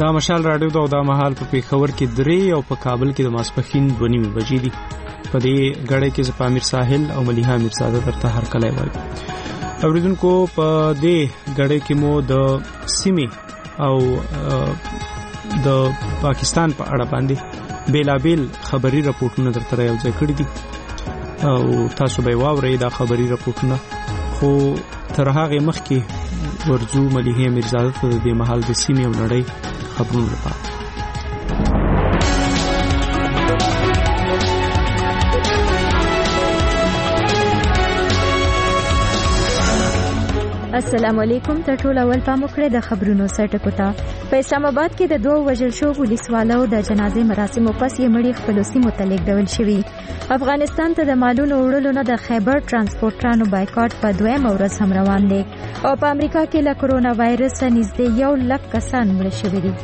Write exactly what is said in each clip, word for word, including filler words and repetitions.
دا مشال راډیو دا د مهال په پیښور کې درې او په کابل کې د ماسپښین دوه نیمې بجې دي. په دې غړې کې زه پامیر ساحل او ملیحه میرزاده درته هر کله وایم. اوریدونکو په دې غړې کې مو د سیمې او د پاکستان په اړه باندې بیلابیل خبري راپورټونه درته راوځي کړی دي او تاسو به واورئ دا خبري راپورټونه. خو تر هغه مخکې ورځو ملیحه میرزاده ته د محل د سیمې او نړۍ خبرونه لپاره. السلام علیکم. تر ټولو اول پام وکړئ د خبرونو سرټکو ته. په اسلام آباد کې د دوه وژل شو پولیسوالو د جنازې مراسمو پس یې مړي خپلو سیمو ته لیږدول شوي. افغانستان ته د مالونو وړلو نه د خیبر ترانسپورټرانو بایکاټ په دویمه ورځ هم روان دی او په امریکا کې له کرونا وایرس نږدې یو لک کسان مړه شوي دي.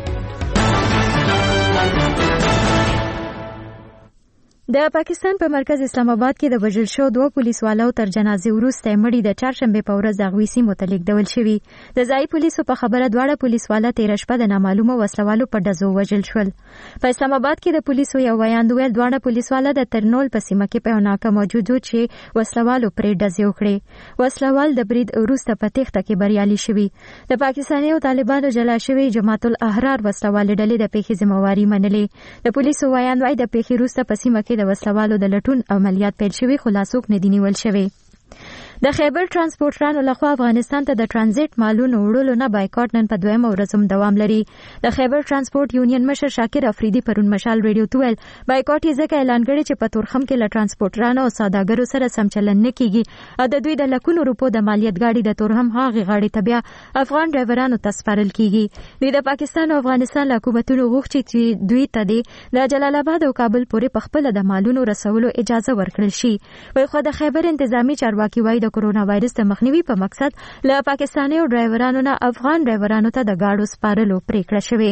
د پاکستان په مرکز اسلام آباد کې د وژل شو دوه پولیسوالو تر جنازې وروسته مړي د چهارشنبه په ورځ د هغوی سیمو ته لیږدول شوي. د ځایي پولیسو په خبره دواړه پولیسواله تېره شپه د نامعلومو وسلوالو په ډزو وژل شول. په اسلام آباد کې د پولیسو یو ویاند ویل دواړه پولیسواله د ترنول په سیمه کې په یو ناکه موجود و چې وسلوالو پرې ډزې وکړې. وسلوال د برید وروسته په تېښته کې بریالي شوي. د پاکستاني او طالبانو جلا شوي جماعت الاحرار وسلوالې ډلې د پیښې ذمہواري منلې. د پولیسو ویاند وايي د پیښې وروسته په سیمه کې د وسلوالو د لټون عملیات پیل شوي خو لا څوک نه دي نیول شوي. د خیبر ترانسپورټرانو لخوا افغانستان ته د ترانزیت مالونو وړلو نه بایکاټ نن په دویمه ورځ هم دوام لري. د خیبر ترانسپورټ یونین مشر شاکر افریدي پرون مشال ریډیو ته ویل بایکاټ یې ځکه اعلان کړی چې په تورخم کې له ترانسپورټرانو او سوداګرو سره سم چلند نه کیږي او د دوی د لکونو روپو د مالیت گاډي د تورخم هغه غاړي ته بیا افغان ډرایورانو ته سپارل کیږي. دوی د پاکستان او افغانستان حکومتونو غوښتي چې دوی ته د جلال آباد او کابل پورې په خپل د مالونو رسولو اجازه ورکړل شي. وایي خو د خیبر انتظامی چارواکي وايي د کرونا وایرس د مخنیوي په مقصد له پاکستاني او ډرایورانو نه افغان ډرایورانو ته د گاډو سپارلو پریکړه شوې.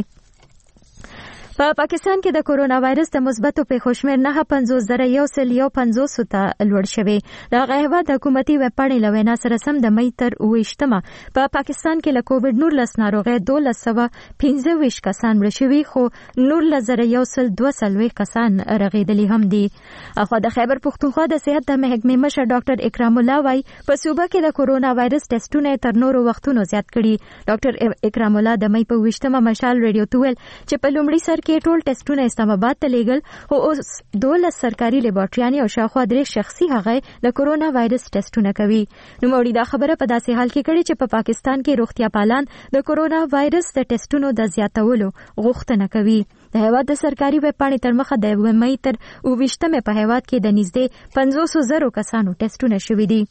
په پا پاکستان کې د کرونا وایرس د مثبتو پیښو شمېر نه پنځوس زره یو سل یو پنځوس ته لوړ شوی. د هغه هیواد حکومتي ویب پاڼې له وینا سره سم د مې تر اوویشتمه په پا پاکستان کې له کووډ نولس ناروغۍ دولس سوه پنځه ویشت کسان مړه شوي خو نولس زره یو سل دوه څلوېښت کسان رغېدلي هم دي. اخوا د خیبر پښتونخوا د صحت د محکمې مشر ډاکټر اکرام الله وايي په صوبه کې د کرونا وایرس ټیسټونه تر نورو وختونو زیات کړي. ډاکټر اکرام الله د مې په اوویشتمه مشال ریډیو ته ویل چې په لومړي سر کې ټول ټیسټونه اسلام آباد ته لیږل خو اوس دولس سرکاري لیبارټریانې او شاوخوا درې شخصي هغه د کرونا وایرس ټیسټونه کوي. نوموړي دا خبره په داسې حال کې کړې چې په پا پاکستان کې روغتیا پالان د کرونا وایرس د ټیسټونو د زیاتولو غوښتنه کوي. د هیواد د سرکاري ویب پاڼې تر مخه د مې تر اوویشتمه په هیواد کې د نږدې پنځوس زرو کسانو ټیسټونه شوي دي.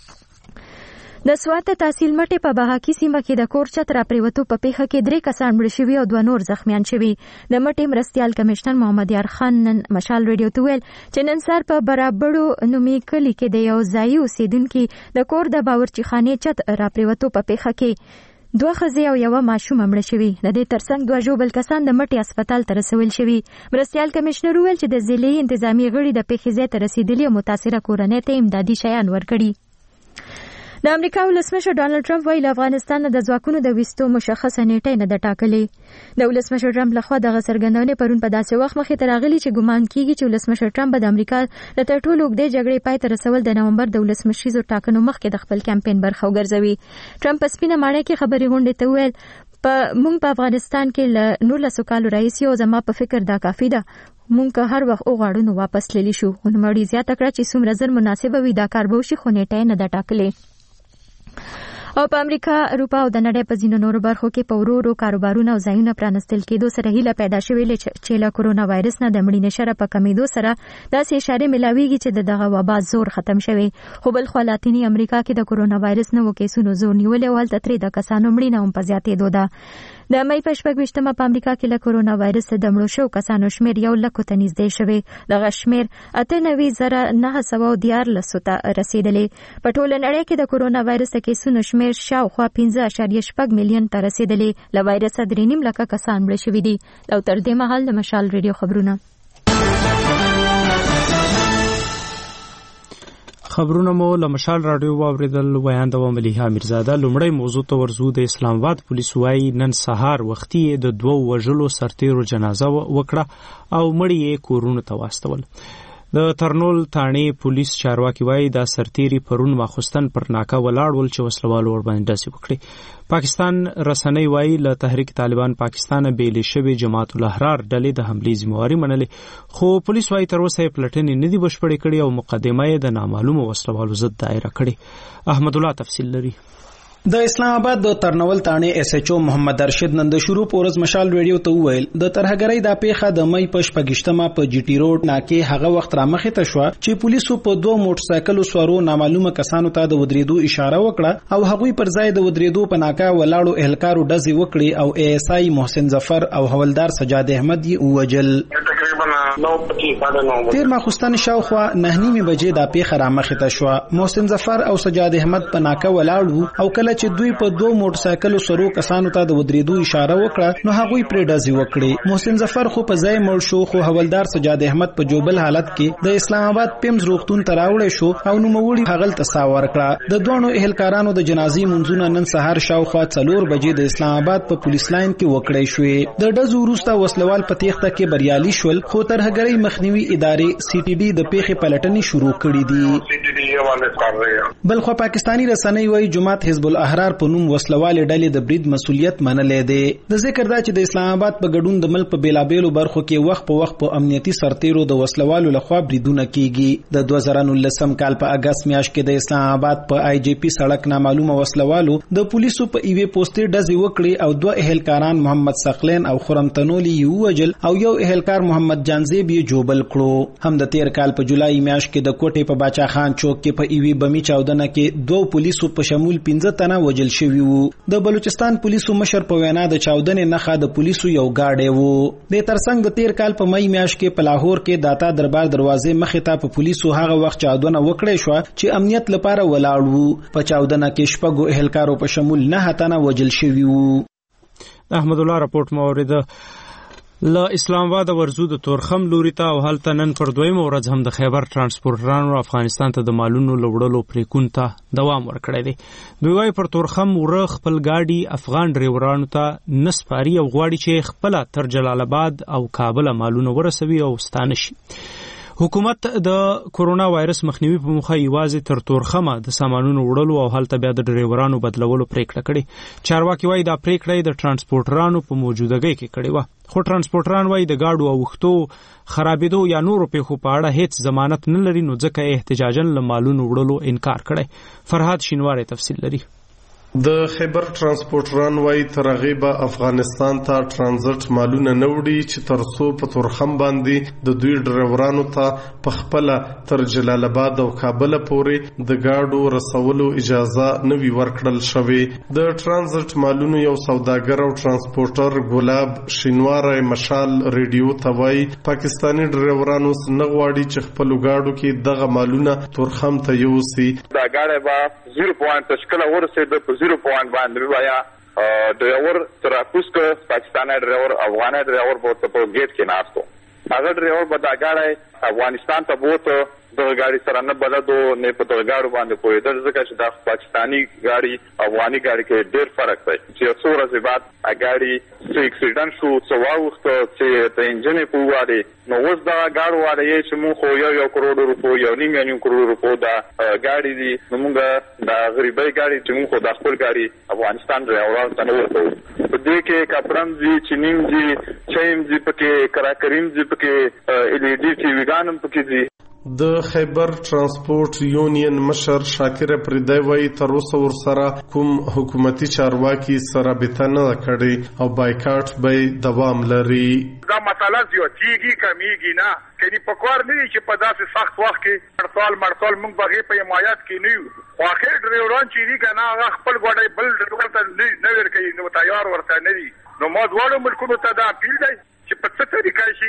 د سوات تحصیل مټې په بهاکی سیمه کې د کور چت را پریوتو په پیښه کې درې کسان مړه شوي او دوه نور زخمیان شوي. د مټې مرستیال کمشنر محمد یار خان نن مشال ریډیو ته ویل چې نن سهار په برابرو نومي کلي کې د یو ځایي اوسیدونکي د کور د باورچی خانې چت را پریوتو په پیښه کې دوه ښځې او یوه ماشوم مړه شوي. د دې ترڅنګ دوه ژوبل کسان د مټې هسپتال ته رسول شوي. مرستیال کمشنر وویل چې د ضلعي انتظامي غړي د پیښې ځای ته رسېدلي او متاثره کورنۍ ته امدادي شیان ورکړي. د امریکا ولسمشر ډانلډ ټرمپ وایي له افغانستان د ځواکونو د ویستو مشخصه نیټه نه ده ټاکلې. د ولسمشر ټرمپ لخوا دغه څرګندونې پرون په داسې وخت مخې ته راغلي چې ګمان کیږي چې ولسمشر ټرمپ به د امریکا د تر ټولو اوږدې جګړې پای ته رسول د نومبر د ولسمشریزو ټاکنو مخکې د خپل کمپاین برخه وګرځوي. ټرمپ په سپینه ماڼۍ کې خبري غونډې ته وویل په موږ په افغانستان کې له نولسو کالو راهیسې او زما په فکر دا کافي ده. موږ که هر وخت وغواړو نو واپس تللی شو. نوموړي زیاته کړه چې څومره زر مناسبه وي دا کار به وشي خو نیټه یې نه ده ټاکلې. او په امریکا، اروپا او د نړۍ په ځینو نورو برخو کې په ورو ورو کاروبارونه او ځایونه پرانستل کېدو سره هیله پیدا شوې چې له کرونا وایرس نه د مړینې شرح په کمېدو سره داسې اشارې ملاویږي چې د دغه وبا زور ختم شوی. خو بل خوا لاتینی امریکا کې د کرونا وایرس نوو کیسونو زور نیولی او هلته ترې د کسانو مړینه هم په زیاتېدو ده. د مې په شپږویشتمه په امریکا کې له کرونا وایرس د مړو شوو کسانو شمېر یو لکو ته نږدې شوی. دغه شمېر اته نوي زره نهه سوه دیارلسو ته رسېدلی. په ټوله نړۍ کې د کرونا وایرس د کیسونو شمېر شاوخوا پنځه اعشاریه شپږ میلیون ته رسېدلی. له وایرسه درې نیم لکه کسان مړه شوي دي. او تر دې مهال د مشال ریډیو خبرونه. خبرونه مو له مشال رادیو واوریدل ویاند و ملیحه میرزاده. لومړی موضوع ته ورزو د اسلام آباد پولیس وايي نن سهار وختي د دوو وژلو سرتیرو جنازه وکړه او مړی یې کورونو ته واستول. د ترنول تاڼې پولیس چارواکي وايي دا سرتیري پرون ماخوستن پر ناکه ولاړ ول چې وسلوالو ورباندې ډزې وکړې. پاکستان رسنۍ وايي له تحریک طالبان پاکستان بیلې شوی جماعت الاحرار ډلې د حملې ذمہواري منلې، خو پولیس وايي تر اوسه یې پلټنې نه دي بشپړې کړې او مقدمه یې د نامعلومو وسلوالو ضد دایره کړې. احمد الله تفصیل لري. د اسلام آباد د ترنول تاڼې اس ایچ او محمد ارشد نن د شروع پورز مشال ریډیو ته وویل د ترهګرۍ د پیښه د مې په شپږشتمه په جی ټي روډ ناکې هغه وخت را مخې ته شو چې پولیسو په دوه موټر سایکلو سوارو نامعلومه کسانو ته د ودریدو اشاره وکړه او هغوی پر ځای د ودریدو په ناکه ولاړو اهلکارو ډزې وکړي او ای اس آی محسن ظفر او حوالدار سجاد احمد یې ووجل. تیر ماخوستن شاوخوا نه نیمه بجې د پیښه را مخې ته شو. محسن ظفر او سجاد احمد په ناکه ولاړو او کله چې دوی په دوه موټر سایکلو سرو کسانو ته د ودریدو اشاره وکړه نو هغوی پرې ډزې وکړي. محسن ظفر خو په ځای مړ شو خو حوالدار سجاد احمد په جوبل حالت کې د اسلام آباد پیمز روغتون ته راوړی شو او نوموړي هغل ته سا ورکړه. د دوه اهلکارانو د جنازې منځونه نن سهار شاوخوا څلور بجې د اسلام آباد په پولیس لاین کې وکړی شوې. د ډزو وروسته وسلوال په تیښته کې بریالي شول خو ترهګرۍ مخنیوي ادارې سی ټي ډي د پیښې پلټنې شروع کړې دي. بلخو پاکستانی رسنۍ وايي جماعت حزب الاحرار په نوم وسلوالې ډلې د برید مسولیت منلې دی. د ذکر دا چې د اسلام آباد په ګډون د ملک په بیلابېلو برخو کې وخت په وخت په امنیتي سرتیرو د وسلوالو لخوا بریدونه کیږي. د دوه زره نولسم کال په اگست میاشت کې د اسلام آباد په آی جی پی سړک نامعلومه وسلوالو د پولیسو په ایوې پوسټې ډزې وکړې او دوه اهلکاران محمد ثقلین او خرم تنولی یو وجل او یو اهلکار محمد جانزیب یې جوبل کړو. هم د تیر کال په جولای میاشت کې د کوټې په باچا خان چوک کې په ایوې بمی چاودنه کې دوه پولیسو په شمول پنځه تنه وجل شوي وو. د بلوچستان پولیسو مشر په وینا د چاودنې نښه د پولیسو یو گاډی وو. د ترڅنګ د تیر کال په مئی میاشت کې په لاهور کې داتا دربار دروازې مخې ته په پولیسو هغه وخت چاودنه وکړې شو چې امنیت لپاره ولاړ وو. په چاودنه کې شپږو اهلکارو په شمول نه تنه وجل شوي وو. احمد الله راپورټ مورید له اسلام آباد ورزو د تورخم لوري ته او هلته نن پر دویمه ورځ هم د خیبر ترانسپورټرانو افغانستان ته د مالونو لوړلو پریکون ته دوام ورکړی دی. دوی وايي پر تورخم وره خپل گاډي افغان ډریورانو ته نسپاري او غواړي چې خپل تر جلال آباد او کابل مالونه ورسوي او ستانه شي. حکومت د کورونا وایرس مخنیوي په موخه یوازې تر تورخمه د سامانونو وړلو او هلته بیا د ډریورانو بدلولو پریکړه کړې. چارواکي وايي دا پریکړه د ترانسپورټرانو په موجودګۍ کې کړې وه، خو ترانسپورټران وايي د گاډو او وختو خرابېدو یا نورو پیښو په اړه هیڅ ضمانت نه لري، نو ځکه احتجاجاً له مالونو وړلو انکار کړی. فرهاد شینواری تفصیل لري. د خیبر ترانسپورټران وايي تر هغې به افغانستان ته ترانزیت مالونه نه وړي چې تر څو په تورخم باندې د دوی ډریورانو ته په خپله تر جلال آباد او کابل پورې د گاډو رسولو اجازه نه وي ورکړل شوې. د ترانزیت مالونو یو سوداګر او ترانسپورټر ګلاب شینواری مشال ریډیو ته وايي پاکستانی ډریوران اوس نه غواړي چې خپلو گاډو کې دغه مالونه تورخم ته یوسي. دا ګاډی به زیرو پوینټ تشکیله ورسېده په زیرو پوینټ باندې بیا ډریور تراکوس که پاکستانی ډریور افغاني ډریور به ورته په ګیټ کې ناست و. هغه ډریور به دا ګاډی افغانستان ته بوته، دغه ګاډي سره نه بلدو نه په دغه ګاډو باندې پوهېدل، ځکه چې دا پاکستاني ګاډي افغاني ګاډي کې ډېر فرق دی. چې څو ورځې بعد ګاډي څه اکسیډنټ شو، څه واوښته چې د انجن یې په ووارې، نو اوس دغه ګاډو والا یې چې مونږ خو یو یو کروڑ روپو یو نیم یو نیم کروڑ روپو دا ګاډي دي، نو مونږ دا غریبۍ ګاډي چې مونږ خو دا خپل ګاډي افغانستان ډریورانو ته نه ورکوو. په دې کې کاپرم ځي، چینیم ځي، چایم ځي، پکې کراکریم ځي، پکې ایل ای ډي ټي ویګان هم پکې ځي. د خیبر ترانسپورت یونین مشر شاکر پریدی وايي تر اوسه ورسره کوم حکومتي چارواکي سره رابطه نه کړې او بایکاټ به دوام لري. دا مسله زیاتېږي کمیږي نه، کني په کار نه چې په داسې سخت وخت کې مرسال مرسال موږ بغې په حمایت کې نه یو، خو اخر ډریوران چې دي که نه هغه خپل ګاډی بل ډریور ته نه ورکوي، نو تیار ورته نه دي. نو ما دواړو ملکونو ته دا اپیل دی چې په څه طریقه شي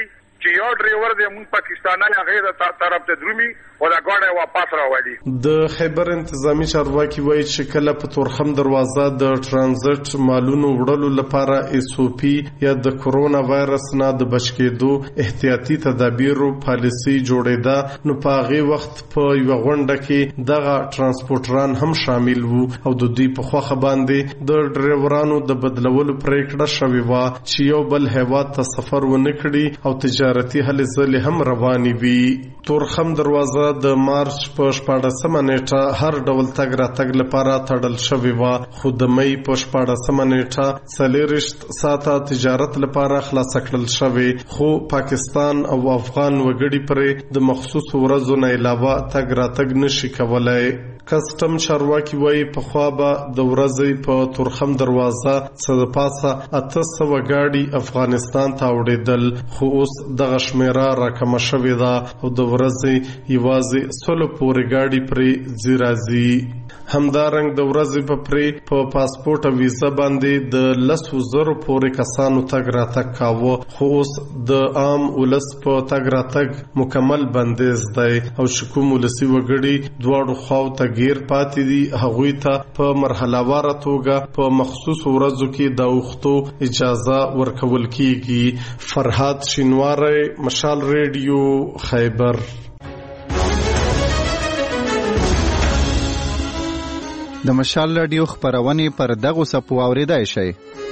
چې یو ډرایور د مون پاکستاني هغه د طرف ته درومي او دا ګاډي واپس راوړي. د خیبر انتظامی چارواکي وایي چې کله په تورخم دروازه د ترانزیت مالونو وړلو لپاره ایس او پی یا د کورونا وایرس نه د بچ کېدو احتیاطي تدابیرو پالیسي جوړېده نو په هغه وخت په یو غونډه کې دغه ترانسپورټران هم شامل وو او د دوی په خوخه باندې د ډرایورانو د بدلولو پریکړه شوې و چې یو بل هیواد ته سفر ونه کړي او تجارتي هلې ځلې هم روانې وي. تورخم دروازه د مارچ په شپاړسمه نیټه هر ډول تګ راتګ لپاره تړل شوې و خو د مې په شپاړسمه نیټه څلېرویشت ساعته تجارت لپاره خلاص کړل شوې خو پاکستان او افغان وګړي پرې د مخصوص ورځو نه علاوه تګ راتګ نشي کولای. کسټم چارواکي وایي په خوا به د ورځې په تورخم دروازه څه د پاسه اته سوه ګاډي افغانستان ته وړېدل خو اوس دغه شمیره راکمه شوې ده او د ورځې یوازې سلو پورې ګاډي پرې ځي راځي. همدارنګ د ورځې په پرې په پاسپورت او ویزا باندې د لسو زرو پورې کسانو تګ راتګ کاوه خو اوس د عام ولس په تګ راتګ مکمل بندیز دی او چې کوم ولسي وګړي دواړو خواو ته غیر پاتې دي هغوی ته په مرحله واره توګه په مخصوص ورځو کې د اوختو اجازه ورکول کیږي. فرهاد شینواری، مشال ریډیو، خیبر. د مشال رادیو خبرونه پر دغه سپو اوریدای شي.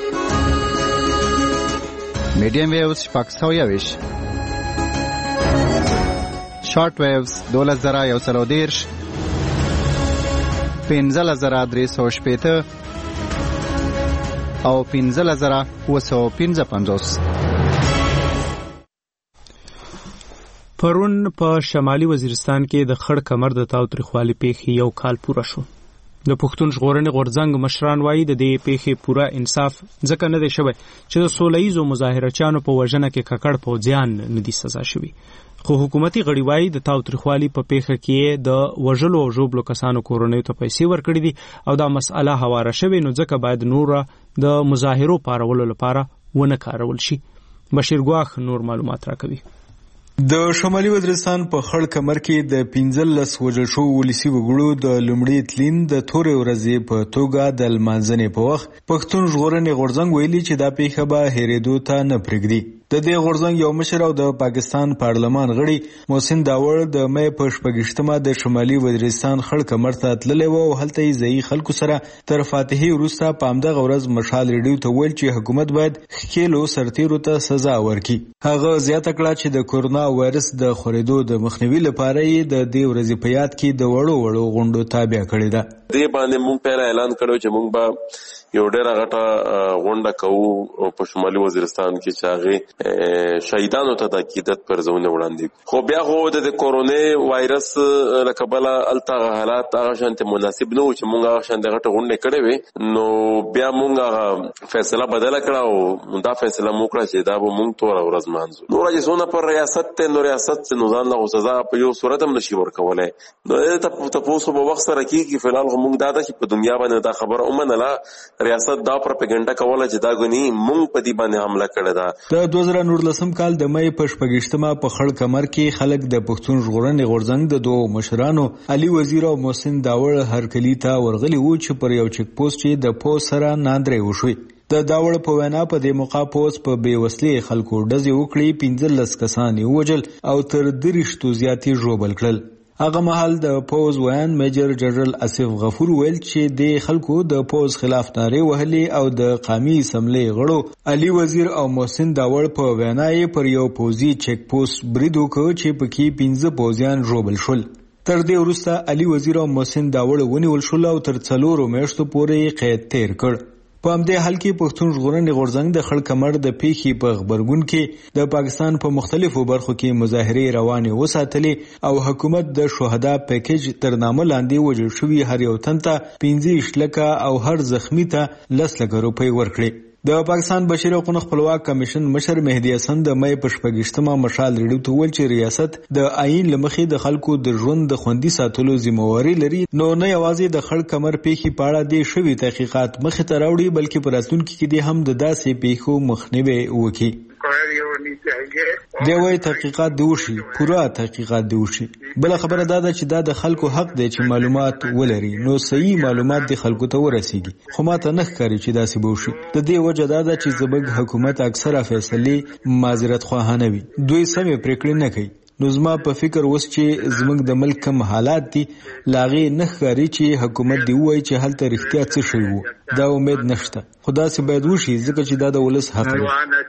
میډیم ویوز شپږ سوه یویش، شارټ ویوز دولس زره یو سل او دېرش، پنځلس زره درې سوه شپېته او پنځلس زره اووه سوه پنځه پنځوس. پرون په شمالي وزیرستان کې د خړ کمر د تاوتریخوالي پیښې یو کال پوره شو. د پښتون ژغورنې غورځنګ مشران وایي د دې پیښې پوره انصاف ځکه نه دی شوی چې د سوله ییزو مظاهرچیانو په وژنه کې ککړ پوځیان نه دي سزا شوي خو حکومتي غړي وایي د تاوتریخوالي په پیښه کې د وژلو او ژوبلو کسانو کورنیو ته پیسې ورکړي دي او دا مسأله هواره شوې نو ځکه باید نور د مظاهرو پارولو لپاره ونه کارول شي. بشیر ګواخ نور معلومات راکوي. د شمالي وزیرستان په خړ کمر کې د پنځلس وژل شوو ولسي وګړو د لومړي تلین د تورې ورځې په توګه د لمانځنې په وخت پښتون ژغورنې غورځنګ ویلي چې دا پیښه به هېرېدو ته نه پرېږدي. د دې غورځنګ یو مشر او د پاکستان پارلمان غړي محسن داوړ د مې په شپږشتمه د شمالي وزیرستان خړ کمر ته تللی و او هلته یې ځایي خلکو سره تر فاتحې وروسته په همدغه ورځ مشال ریډیو ته ویل چې حکومت باید ښکېلو سرتیرو ته سزا ورکړي. هغه زیاته کړه چې د کورونا وایرس د خورېدو د مخنیوي لپاره یې د دې ورځې په یاد کې د وړو وړو غونډو تابع کړې ده. دې باندې موږ پیل اعلان کړو چې موږ به یو ډېره غټه غونډه کوو په شمالي وزیرستان کې چې هغې شهیدانو ته د عقیدت پرځونه وړاندې خو بیا خو د کورونې وایرس له کبله هلته هغه حالات هغه شانتې مناسب نه و چې موږ هغه شانتې غټه غونډې کړې وې نو بیا موږ هغه فیصله بدله کړه او دا فیصله مو کړه چې دا به موږ توره ورځ مانځو. نوره چې څونه پر ریاست دی نو ریاست نو ځان له سزا په یو صورت هم نشي ورکولی نو دې تپوس په وخت سره کېږي. فلحال خو موږ دا ده چې په دنیا باندې دا خبره ومنله ریاست دا پروپاګاندا کوله چې دا غني مونږ په دې باندې حمله کړې ده. د دوه زره نولسم کال د مې په شپږشتمه په خړ کمر کې خلک د پښتون ژغورنې غورځنګ د دوه مشرانو علي وزیر او محسن داوړ هرکلی ته ورغلي وو چې پر یو چک پوسټ چې د پوس سره ناندرې وشوي. د داوړ په وینا په دې موقع پوس په بې وسلې خلکو ډزې وکړي، پنځلس کسان یې ووژل او تر دېرشتو زیاتې ژوبل کړل. هغه مهال د پوز ویان میجر جنرال اسف غفور ویل چې د خلکو د پوز خلاف نارې وهلې او د قومي اسمبلې غړو علي وزیر او محسن داوړ په وینا یې پر یو پوزي چک پوسټ برید وکړ چې پکې پنځه پوزیان ژوبل شول. تر دې وروسته علي وزیر او محسن داوړ ونیول شول او تر څلورو میاشتو پورې قید تیر کړ. په همدې حال کې پښتون ژغورنې غورځنګ د خړ کمر د پیښې په غبرګون کې د پاکستان په مختلفو برخو کې مظاهرې روانې وساتلې او حکومت د شهدا پیکیج تر نامه لاندې وژل شوي هر یو تن ته پنځه ویشت لکه او هر زخمی ته لس لکه روپۍ ورکړې. د پاکستان بشري حقوقو خپلواک کمیشن مشر مهدي حسن د مې په شپږشتمه مشال ریډیو ته ویل چې ریاست د آئین له مخې د خلکو د ژوند د خوندي ساتلو ذمہواري لري نو نه یوازې د خړ کمر پیښې په اړه د شوي تحقیقات مخې ته راوړي بلکې په راتلونکي کې هم د داسې پیښو مخنیوی وکړي. دی وایي تحقیقات دی وشي، پوره تحقیقات دی وشي. بله خبره دا ده چې دا د خلکو حق دی چې معلومات ولري، نو صحیح معلومات دی خلکو ته ورسیږي. خو ما ته نه ښکاري چې داسې به وشي. د دې وجه دا ده چې زموږ حکومت اکثره فیصلې معذرت خواهانه وي، دوی سمې پریکړې نه کوي. نو زما په فکر اوس چې زموږ د ملک کم حالات دي، لاغې نه ښکاري چې حکومت دی وایي چې هلته رښتیا څه شوي وو. دا امید نشته، خو داسې باید وشي ځکه چې دا د ولس حق دی.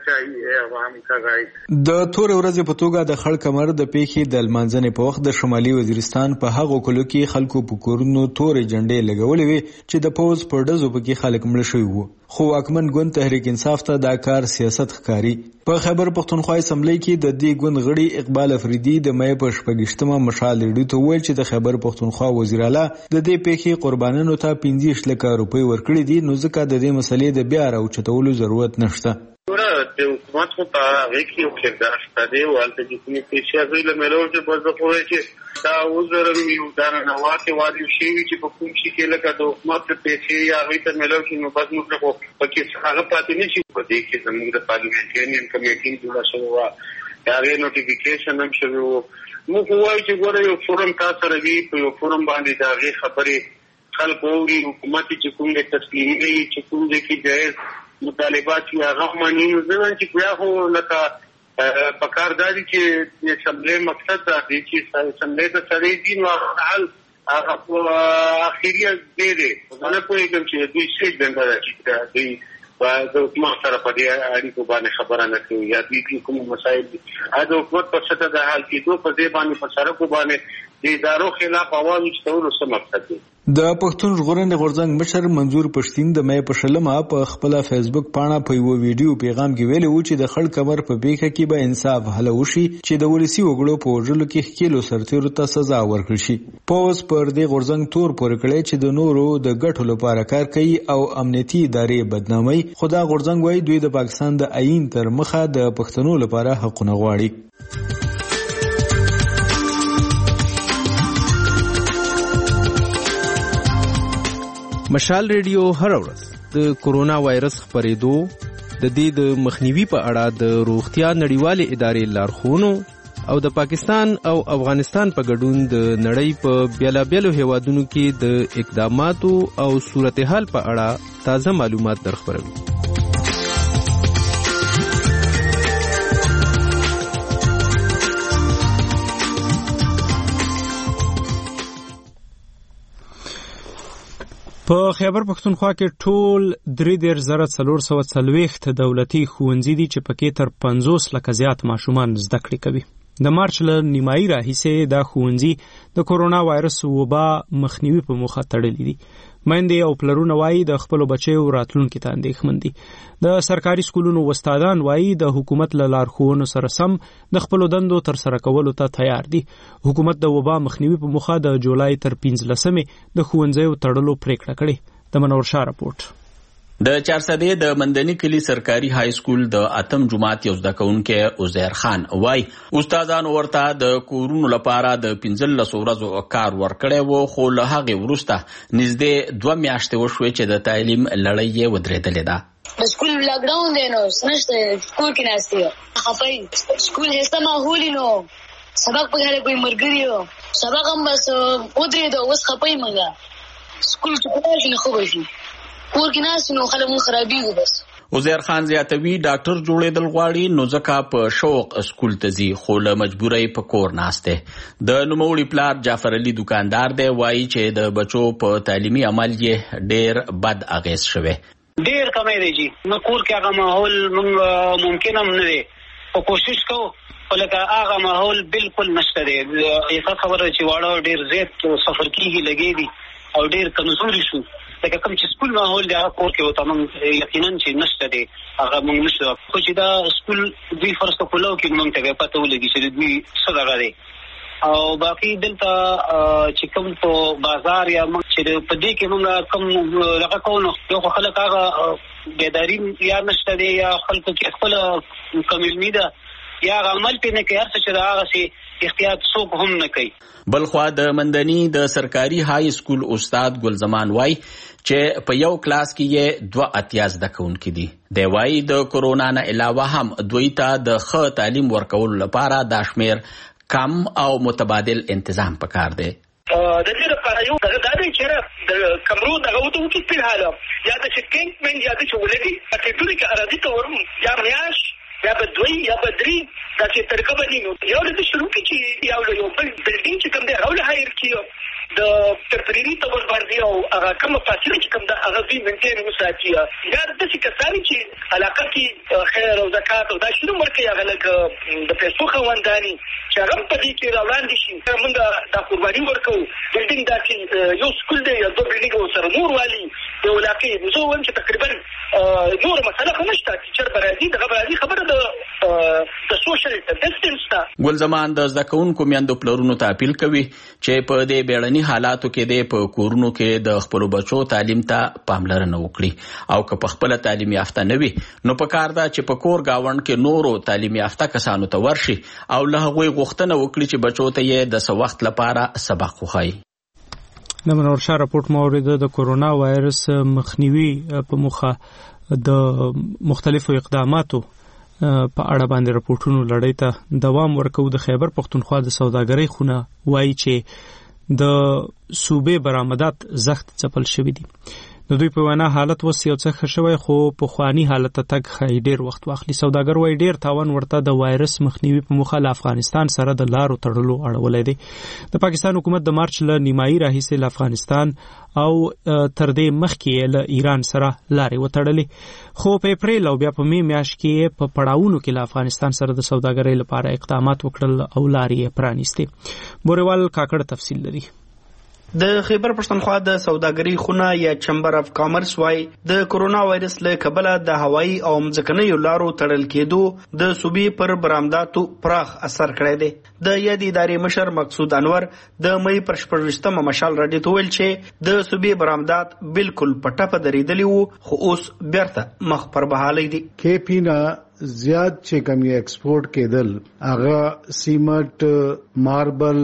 د تورې ورځې په توګه د خړ کمر د پیښې د لمانځنې په وخت د شمالي وزیرستان په هغو کلو کې خلکو په کورونو تورې جنډې لګولې وې چې د پوځ په ډزو پکې خلک مړه شوي وو. خو واکمن ګوند تحریک انصاف ته دا کار سیاست ښکاري. په خیبر پښتونخوا اسمبلی کې د دې ګوند غړي اقبال افریدي د مې په شپږشتمه مشال ریډیو ته وویل چې د خیبر پښتونخوا وزیر اعلی د دې پیښې قربانانو ته پنځه لکه روپۍ ورکړي دي، نو ځکه د دې مسلې د بیا راوچتولو ضرورت نشته. د حکومت په هغه کې یو کردار شته دی او هلته چې کومې پیسې هغوی له میلاو چې به زه خو وایي چې دا عذر یو دا ننواتې وادي شوي چې په کوم شي کې لکه د حکومت پیسې هغوی ته میلاو شي، نو بس موږ خو پکې هغه پاتې نه شي. په دې کې زموږ د پارلمنټرین کمیټې جوړه شوې وه، د هغې نوټیفیکیشن هم شوی و. موږ خو وایو چې ګوره یو فورم تا سره وي، په یو فورم باندې د هغې خبرې خلک واوري، حکومت چې کوم دی تسلیمي کوي چې کوم دی کې جایز مطالبات چې هغه مني. نو زه چې بیا خو لکه پکار دا دي چې د اسمبلی مقصد دا دی چې اسمبلی ته سړی دي، نو حل هغه اخري دی دی. زه نه پوهېږم چې دوی څه دنده ده چې دوی د حکومت سره په دې اړیکو باندې خبره نه کوي یا دوی کوم مسایل دي. د حکومت په سطحه د حل کېدو په دې باندې په سړکو باندې د ادارو خلاف اواز ویښتولو څه مقصد دی؟ د پښتون ژغورنې غورځنګ مشر منظور پښتین د مې په شلمه په خپل فیسبوک پاڼه په یو ویډیو پیغام کې ویلي و چې د خړ کمر په پیښه کې به انصاف حل وشي چې د ولسی وګړو په وژلو کې ښکیلو سرتیرو ته سزا ورکړل شي. پوز پر دې غورځنګ تور پورې کړی چې د نورو د ګټو لپاره کار کوي او امنیتي ادارې بدنامي. خدا غورځنګ وایي دوی د پاکستان د آئین تر مخه د پښتنو لپاره حقونه غواړي. مشال ریډیو هر ورځ د کورونا وایرس خپرېدو، د دې د مخنیوي په اړه د روغتیا نړیوالې ادارې لارښوونو او د پاکستان او افغانستان په ګډون د نړۍ په بیلابیلو هیوادونو کې د اقداماتو او صورتحال په اړه تازه معلومات درخبروي. په خیبر پښتونخوا کې ټول درې دېرش زره څلور سوه څلوېښت دولتي ښوونځي دي چې پکې تر پنځوس لکه زیات ماشومان زده کړې کوي. د مارچ له نیمایي راهیسې دا ښوونځي د کورونا وایرس وبا مخنیوي په موخه تړلي دي. میندې او پلرونه وایي د خپلو بچیو راتلونکي ته اندېښمن دي. د سرکاري سکولونو استادان وایي د حکومت له لارښوونو سره سم د خپلو دندو ترسره کولو ته تیار دي. حکومت د وبا مخنیوي په موخه د جولای تر پنځلسمې د ښوونځیو تړلو پریکړه کړې. د منور شاه راپورټ. د چارسدې د مندني کلی سرکاري های سکول د اتم جماعت یو زده کوونکی عزیر خان وای استادانو ورته د کورونو لپاره د پنځلسو ورځو کار ورکړی و، خو له هغې وروسته نږدې دوه میاشتې وشوې چې د تعلیم لړۍ یې ودرېدلې ده. د سکول لاکډاون دی نو نشته، کور کې ناست یم خفه. سکول هسته ماحول نو سبق پکې کوئی ملګري و، سبق هم بس ودرېدو، اوس خفه یم. سکول چې پکې شي خو به شي کور کې ناست نو خلک مون خرابېږو. بس عزیر خان زیاتوي ډاکټر جوړېدل غواړي، نو ځکه په شوق سکول ته ځي، خو له مجبورۍ په کور ناست دی. د نوموړي پلار جعفر علي دکاندار دی، وایي چې د بچو په تعلیمي عمل یې ډېر بد اغېز شوی. ډېر کمی دی جي، نو کور کې هغه ماحول مونږ ممکن هم نه دی، خو کوشش کوو خو لکه هغه ماحول بالکل نشته دی. حقیقت خبره چې واړه ډېر زیات سفر کېږي لګې دي او ډېر کمزوري شو. لکه کوم چې سکول ماحول دی هغه کور کې ورته موږ یقینا چې نشته دی، هغه موږ نشو. خو چې دا سکول دوی فرض په کولو کې موږ ته بیا پته ولګي چې دوی څه دغه دی. او باقي دلته چې کوم په بازار یا موږ چې په دې کې موږ کوم دغه کوو نو یو خو خلک هغه بیداري یا نشته دی یا خلکو کې خپله کم علمي ده یا عمل پې نه کوي، هر څه چې د هغه سي احتیاط څوک هم نه کوي. بلخوا د مندني د سرکاري های سکول استاد ګل زمان وای چې په یو کلاس کې یې دوه اتیا زده کوونکي دي. دی وایي د کورونا نه علاوه هم دوی ته د ښه تعلیم ورکولو لپاره دا شمېر کم او متبادل انتظام پکار دی. د دې لپاره یو دا دی چې د کمرو دغه وته وکړي په حاله یا د شکینګمنټ یا د چولګي اټیټوري کې اراضي ته ورم یا میاش یا به دوی یا به درې دا چې طریقه باندې نو یو د شروع کې چې یو یو بل بلډینګ چې کوم دی هغه هایر کیو د ترپریری تبر باندې او هغه کوم فاصله چې کوم دا هغه وی منټین وساتي یا د څه کسانی چې علاقه کې خیر او زکات او دا شنو مرکه هغه لکه د پیسو خوندانی چې هغه په دې کې راوړاندې شي موږ دا قرباني ورکو بلډینګ دا چې یو سکول دی یا دوه بلډینګ سره نور والی یو علاقې زه وایم چې تقریبا نور مسله خو نشته چې برازي دغه برازي خبره د د سوشل ډیسټنس تا ګل زمان د زکونکو میندو پلرونو ته اپیل کوي چې په دې بیړني حالاتو کې د په کورونو کې د خپل بچو تعلیم ته پاملرنه وکړي او که په خپل تعلیم یافته نه وي نو په کار دا چې په کور گاوند کې نورو تعلیم یافته کسانو ته ورشي او له هغوی غوښتنه وکړي چې بچو ته یې د څه وخت لپاره سبق وښایي. د منور شاه راپورټ مورید د کورونا وایرس مخنیوي په موخه د مختلفو اقداماتو په اړه باندې راپورټونو لړۍ ته دوام ورکوي. د خیبر پښتونخوا د سوداګرۍ خونه وایي چې د صوبې برآمدات زخت ځپل شوي دي. د دوی په وینا حالت اوس یو څه ښه شوی خو پخواني حالت ته تګ ښایي ډېر وخت واخلي. سوداګر وایي ډېر تاوان ورته د وایرس مخنیوي په موخه له افغانستان سره د لارو تړلو اړولی دی. د پاکستان حکومت د مارچ له نیمایي راهیسې له افغانستان او تر دې مخکې له ایران سره لارې وتړلې خو په اپریل او بیا په می میاشت کې په پړاوونو کې له افغانستان سره د سوداګرۍ لپاره اقدامات وکړل او لارې یې پرانیستې. بوریوال کاکړ تفصیل لري. د خیبر پښتونخوا د سوداګرۍ خونه یا چمبر اف کامرس وايي د کورونا وایرس له کبله د هوایي او مځکنیو لارو تړل کېدو د صوبې پر برآمداتو پراخ اثر کړی دی. د یادې ادارې مشر مقصود انور د مې پر شپږویشتمه مشال راډیو ته ویل چې د صوبې برآمدات بالکل په ټپه درېدلي وو خو اوس بیرته مخ پر بحالۍ دي. کې پینا زیات چې کوم یې ایکسپورټ کېدل هغه سیمټ ماربل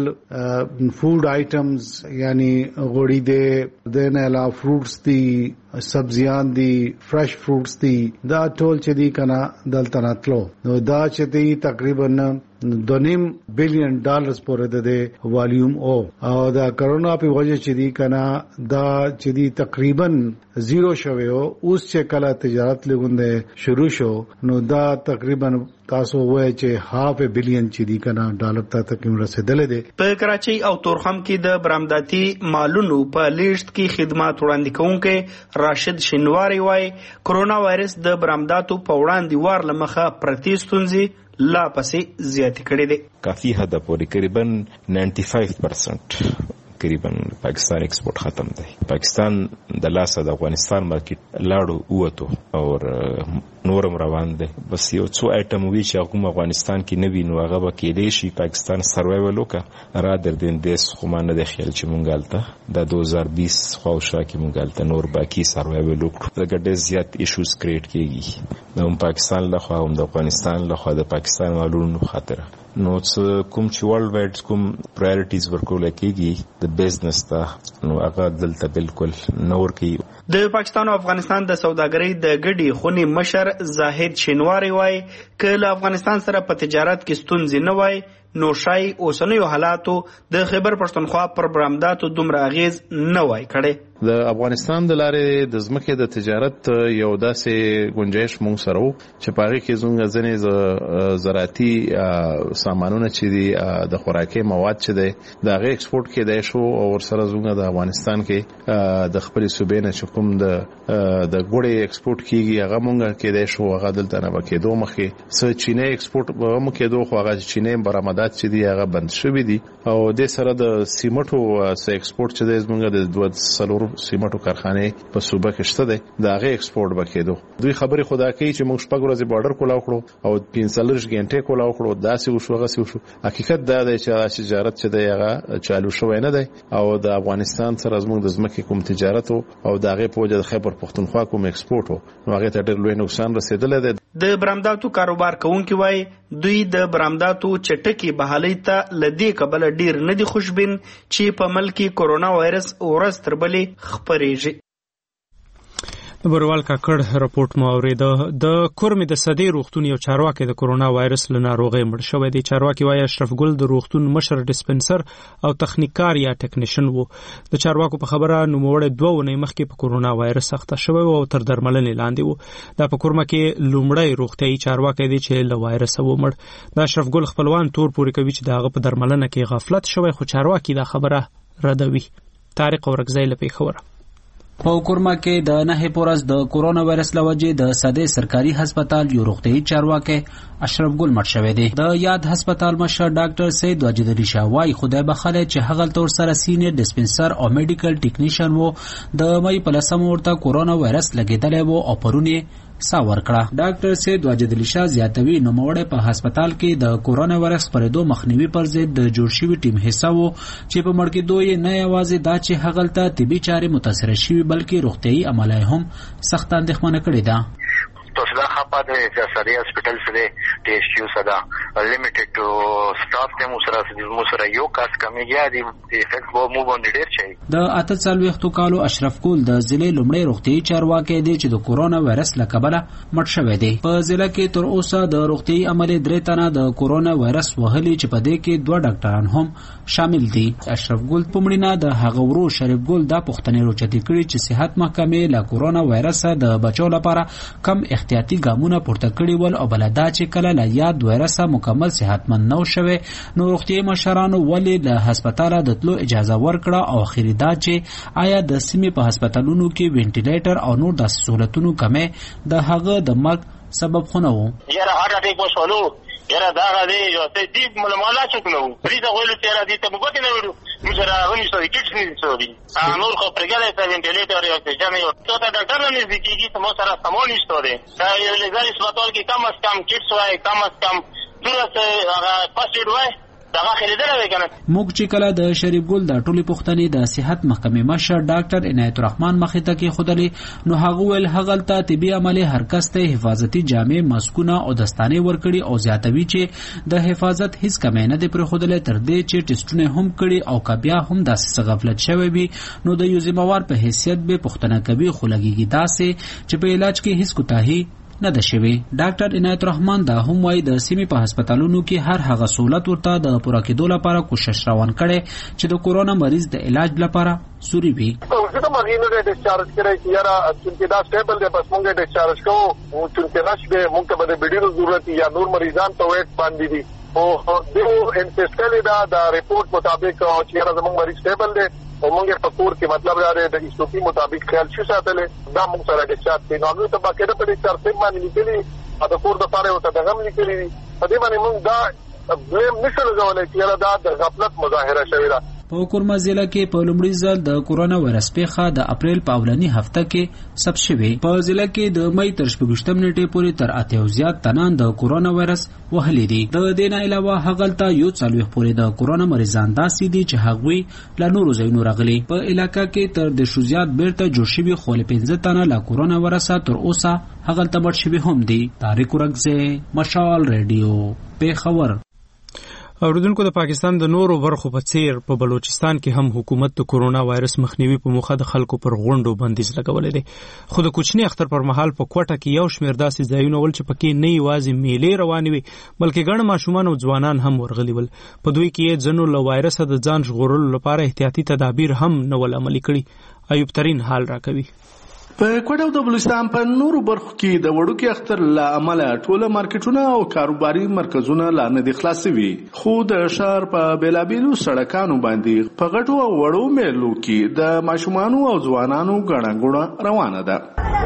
فوډ آیټمز یعنی غوړي دي د نه علاوه فروټس دي سبزیان دي فرش فروټس دي دا ټول چې دي کنه دلته راتلو نو دا چې دي تقریبا دونیم بلین ډالرز پورې د والیوم او او دا کرونا په وجه چې دي کنه دا چې دي تقریبا زیرو شوی او اوس چې کله تجارت لګوندې شروع شو نو دا تقریبا تاسو وایي چې هاف بلین چې دي کنه ډالر ته تقریبا رسیدل دي. په کراچۍ او تورخم کې د برآمداتي مالونو په لیست کې خدمات وړاندې کوونکي راشد شینواری وایي کورونا وایرس د برآمداتو په وړاندې وار لمخه پرتی ستونزې لا پسې زیاتې کړې دي. کافی حد پورې تقریبا پنځه و نود پرسنټ تقریبا پاکستان ایکسپورٹ ختم دی. پاکستان د لاسه د افغانستان مارکیټ لاړو ووتو او نورم روان دی. بس یو څو آیټم وی چې کوم افغانستان کې نوی نو هغه به کېدې شي پاکستان سروایول وکړه را در دین دیس خو ما نه د خیال چې مونږ الته د دوه هزار بیس خواوشا کې مونږ الته نور باقی سروایول وکړو. دغه ډېر زیات ایشوز کریټ کېږي د پاکستان له خوا هم د افغانستان له خوا د پاکستان مالونو خاطر نو کوم چې ورلد وایډ کوم پرایورټیز ورکول کېږي د بزنس ته نو هغه دلته بالکل نور کوي. د پاکستان او افغانستان د سوداګرۍ د ګډي خونې مشر زاهد شینواری وایي که له افغانستان سره په تجارت کې ستونزې نه وای نو شای اوسنیو حالاتو د خیبر پښتونخوا پر برآمداتو دومره اغیز نه وای کړی. د افغانستان د لارې د ځمکې د تجارت یو داسې گنجائش مونږ سره وو چې په هغې کې زموږ ځینې زراعتي سامانونه چې دي د خوراکي مواد چې دی د هغې ایکسپورټ کېدای شو او ورسره زموږ د افغانستان کې د خپلې صوبې نه چې کوم د د ګوړې ایکسپورټ کېږي هغه مونږ کېدای شو هغه دلته نه به کېدو مخکې څه چینی ایکسپورټ به هم کېدو خو هغه چینی برآمدات چې دي هغه بند شوي دي او دې سره د سیمټو څه ایکسپورټ چې دی زموږ د دوه څلور سیمټو کارخانې په صوبه کې شته دی د هغې ایکسپورټ به کېدو. دوی خبرې خو دا کوي چې موږ شپږ ورځې بارډر کولاو کړو او پنځلس غنټې کولاو کړو داسې وشو هغسې وشو. حقیقت دا دی چې تجارت چې دی هغه چالو شوی نه دی او د افغانستان سره زموږ د ځمکې کوم تجارت او د هغې په وجه د خیبر پښتونخوا کوم ایکسپورټ نو هغې ته ډېر لوی نقصان رسېدلی دی. د برامداتو کاروبار کوونکي وای دوی د برامداتو چټکی بحالۍ ته لدی کبل ډیر نه دي خوشبین چې په ملک کورونا وایرس ورځ تر بلې خپرېږي. د بروال کاکړ رپورټ مو اورېده. د کورمې د صدې روغتون یو چارواکي د کورونا وایرس له ناروغۍ مړ شوی دی. چارواکي وایي اشرف ګل د روغتون مشر ډسپنسر او تخنیکار یا ټیکنیشن وو. د چارواکو په خبره نوموړی دوه اونۍ مخکې په کورونا وایرس اخته شوی او تر درملنې لاندې وو. دا په کورمه کې لومړی روغتیايي چارواکي دی چې له وایرس ومړ. د اشرف ګل خپلوان تور پورې کوي چې د هغه په درملنه کې غفلت شوی، خو چارواکي دا خبره ردوي. طارق اورکزی له پیښوره. په کورما کې د نه پورس د کورونا وایرس لوجې د صدې سرکاري هسپتال یو روغتیايي چارواکي اشرف ګل مړ شوی دی. د یاد هسپتال مشر ډاکټر سید واجد علي شاه وايي خدای بخله چې هغه تور سره سینیئر ډسپنسر او میډیکل ټیکنیشن وو. د مې په لسم ورته کورونا وایرس لګیدلی وو او پرونی سا ورکړه. ډاکټر سید واجد علي شاه زیاتوي نوموړی په هسپتال کې د کورونا وایرس خپرېدو مخنیوي پر ضد د جوړ شوي ټیم حصہ وو چې په مړ کېدو یې نه یوازې دا چې هغه ته طبي چارې متاثره شوي بلکې روغتیايي عمله هم سخت اندېښمنه کړې ده. تاسو دا خپه د سرکاري هسپتال سره ټي ایس کیو سره لیمیټډ ټو سټاف ته مو سره مو سره یو کس کمیږي دی افیکټ وو مو باندې ډیر شي. د اته څلوېښتو کالو اشرف ګل د ضلع لومړی روغتیايي چارواکي دی چې د کورونا وایرس له کبله مړ شوی دی. په ضلع کې تر اوسه د روغتیايي عملې درې تنه د کورونا وایرس وهلي چې په دې کې دوه ډاکټران هم شامل دي. اشرف ګل په مړینه د هغه ورو شریف ګل دا پوښتنې راوچتې کړې چې صحت محکمې له کورونا وایرس د بچو لپاره کم احتیاطي ګامونه پورته کړي ول او بلدا چې کله له یاد وایرس مکمل صحتمند نو شوه نو روغتیايي مشرانو ولې له هسپتاله د تلو اجازه ورکړه او اخیری دا چې آیا د سیمې په هسپتالونو کې وینټیلیټر او نور د سہولتونو کمې د هغه د مرګ سبب خونه وو. یاره هر دې پوښتنو یاره دا غدي یو څه دې معلومات څنګه وو پریزه ویلو چې را دي ته موږ نه ویلو موږ را غونې شو کیټس نه سوري نور خو پرګلې ته وینټیلیټر یو څه جامې یو ته دا ډاکټر نه ځکیږي چې مو سره سمون نشته دی دا یو لګاري هسپتال کې کم از کم کیټس وای کم از کم درته هغه پاسټ وای موږ چې کله د شریف ګل د ټولي پوښتنې د صحت محکمې مشر ډاکټر عنایت الرحمن مخې ته کې خودلې نو هغه ول هغه ته طبي عملي هر کس ته حفاظتي جامې ماسکونه او دستانې ورکړي او زیاتوي چې د حفاظت هیڅ کمی نه دی پر خودلې تر دې چې ټیسټونه هم کړي او کبیا هم داسې غفلت شوی وي نو د یو ذمہوار په حیثیت به پوښتنه کوي خو لګيږي داسې چې په علاج کې هیڅ کوتاهي نه ده شوی. ډاکټر عنایت الرحمن دا هم وايي د سیمې په هسپتالونو کې هر هغه سہولت ورته د پوره کېدو لپاره کوشش روان کړي چې د کورونا مریض د علاج لپاره سوري وي. اوس د مریض نه ډیسچارج کړي چې یاره چې دا سټیبل دی بس مونږه ډیسچارج کوو او چې راش به مونږ ته به ډیرو ضرورت یا نور مریضان ته ویټ باندې دي او د انټیسټل دا د ریپورت مطابق چې یاره زموږ مریض سټیبل دی او موږ په کور کې مطلب دا د ایسوپي مطابق خیال شو ساتلې دا موږ سره د چارت په نوغه ته باقاعده په چارت باندې لیکلي دا کور د پاره وته دغه لیکلي په دې باندې موږ دا بلیم نشو لګولای چې دا د غفلت مظاهره شوی ده. په کورما ضلع کې په لومړي ځل د کورونا وایرس پیښه د اپریل په اولنی هفته کې ثبت شوې. په ضلع کې د مې تر شپږشتم نیټې پورې تر اته زیات تنان د کورونا وایرس وهلي دي. د دې نه علاوه هغه ته یو څلوېښت پورې د کورونا مریضان داسې دي چې هغوی له نورو ځایونو راغلي. په علاقې کې تر د شو زیات بیرته جوړ شوي خو له پنځه تنه له کورونا وایرس تر اوسه هغه ته مړ شوي هم دي. طارق اورکزی، مشال ریډیو، پیښور. اوریدونکو د پاکستان د نورو برخو په څیر په بلوچستان کې هم حکومت د کورونا وایرس مخنیوي په موخه د خلکو پر غونډو بندیز لګولې دي. خو د کوچني اختر پر مهال په کوټه کې یو شمېر داسې ځایونه ول چې پکې نه یوازې میلې روانې وي بلکې ګڼ ماشومان او ځوانان هم ورغلي ول. په دوی کې ځنو له وایرس د ځان ژغورلو لپاره احتیاطي تدابیر هم نه ول عملي کړي. ایوب ترین حال راکوي. په کوټه د بلوچستان په نورو برخو کې د وړوکی اختر له امله ټوله مارکیټونه او کاروباري مرکزونه لا نه دي خلاصوي خو د شهر په بیلابیلو سړکانو باندې په غټو او وړو میلو کې د ماشومانو او ځوانانو ګڼه ګوڼه روانه ده.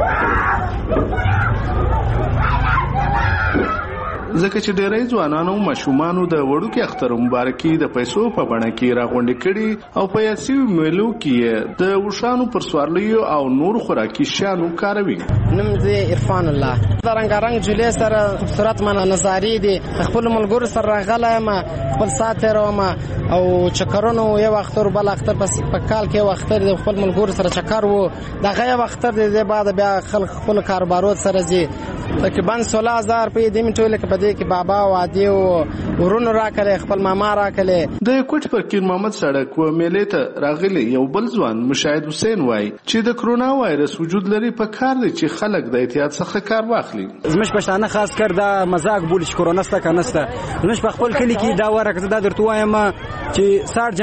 ځکه چې ډېری ځوانانو ماشومانو د وړوکی اختر مبارکي د پیسو په بڼه کې راغونډې کړي او په یاسي میلو کې د وشانو پر سوارلیو او نور خوراکي شیانو کاروي. نوم دې عرفان الله. دا رنګارنګ جولې سره خوبصورت منه نظارې دي خپل ملګرو سره راغلی ما خپل سات تیروم او چکرونو یو اختر بل اختر پس په کال کې یو اختر د خپل ملګرو سره چکر وو دغه یو اختر د بعد بیا خلک خپل کاروبارو سره ځي تقریبا سولہ هزار په دې میټول کې پدې کې بابا وادي او ورونو راکړي خپل ماما راکړي. د کوټ فقیر محمد سړک و میلې ته راغلي یو بل ځوان مشاهد حسین وای چې د کرونا وایرس وجود لري په کار دی چې خلک د احتیاط څخه کار واخلي. زموږ پښتانه خاص کر دا مزاق بولی چې کرونا ستا کنهسته زموږ په خپل کلی کې دا ورکه دا درته وایم چې ساړ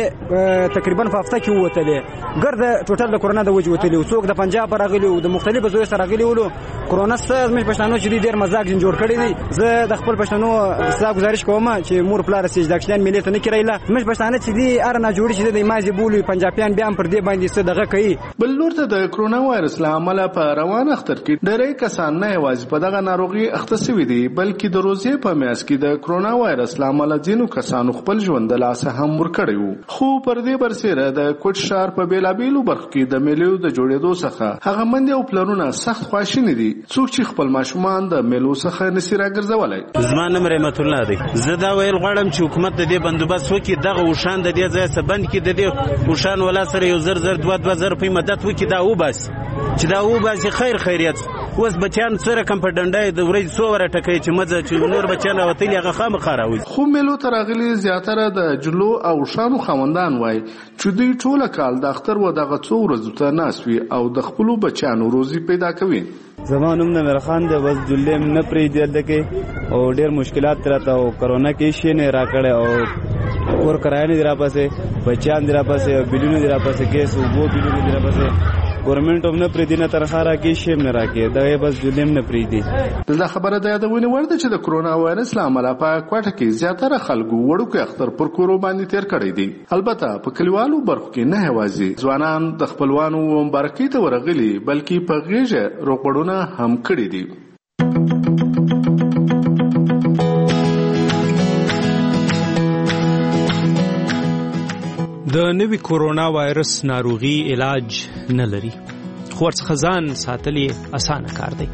جنازې تقریبا په هفته کې وته ګرځه ټوټل د کرونا د وجود وته څوک د پنجاب راغلي او د مختلفو ځایونو سره راغلي ولو کرونا سره زموږ پښتانه چې ډیر مزاق جوړ کړی دی. زه د خپل پښتنو ستا گزارش کوم چې مور پلار سجداکشان ملي ته نه کړایله زموږ پښتانه چې دی ارنه جوړ شي د مازی بولی پنجابیان بیا پر دې باندې څه دغه کوي. بل لور ته د کرونا وایرس له امله په روان اختر کې ډېرې کسان نه یوازې په دغه ناروغي اخته شوي دي بلکې د روزې په میاشت کې د کرونا وایرس له امله ځینو کسانو خپل ژوند د لاسه هم ورکړی وو. خو پر دې برسېره د کوټ ښار په بېلابېلو برخو کې د میلو د جوړېدو څخه هغه مندې او پلرونه سخت خواشیني دي څوک چې خپل ماشومان د میلو څخه نسی راګرځولی. زما نوم رحمت الله دی. زه دا ویل غواړم چې حکومت د دې بندوبست وکړي دغه اوښان د دې ځای څخه بند کړي د دې اوښان ولا سره یو زر زر دوه دوه زر روپۍ مدد وکړي دا وباسي چې دا وباسي خیر خیریت. اوس بچیان سره کم په ډنډای د ورځې څو وره ټکوي چې مزه چې نور بچیان راوتلي هغه خامخا راوځي. خو میلو ته راغلي زیاتره د جلو او اوښانو خاوندان وایي چې دوی ټوله کال د اختر و دغه څو ورځو ته ناست وي او د خپلو بچیانو روزي پیدا کوي. زما نوم نمیر خان دی. بس جلې نه پرېږدي هلته کې او ډېر مشکلات راته او کرونا کې شی نه راکړی او کور کرایه نه دي راپسې بچیان دي راپسې بیلونه دي راپسې ګیس اوبو بیلونه دي راپسې ګورنمنټ هم نه پرېږدي نه تنخوا راکړي شی هم نه راکړي دغه بس جلې هم نه پرېږدي. دلته خبره د یادونې وړ ده چې د کرونا وایرس له امله په کوټه کې زیاتره خلکو وړوکی اختر پر کورو باندې تېر کړی دی. البته په کلیوالو برخو کې نه یوازې ځوانان د خپلوانو مبارکۍ ته ورغلي بلکې په غېږه روغبړونه هم کړي دي. د نوي کورونا وایرس ناروغي علاج نه لري خو ورڅخه ځان ساتل یې اسانه کار دی.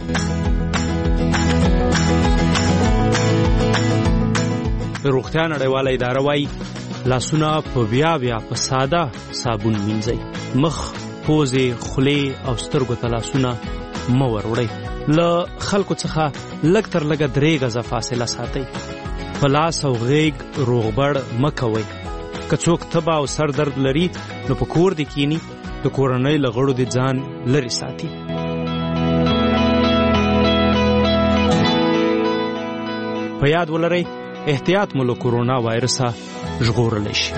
د روغتیا نړیواله اداره وایي لاسونه په بیا بیا په ساده صابون مینځئ. مخ پوزې خولې او سترګو ته لاسونه مه وروړئ. له خلکو څخه لږ تر لږه درې غزه فاصله ساتئ. په لاس او غېږ روغبړ مه کوئ. که څوک تبه او سر درد لري نو په کور دې کینی د کورنۍ له غړو دې ځان لرې ساتي. په یاد ولرئ احتیاط مو له کورونا وایرسه ژغورلی شي.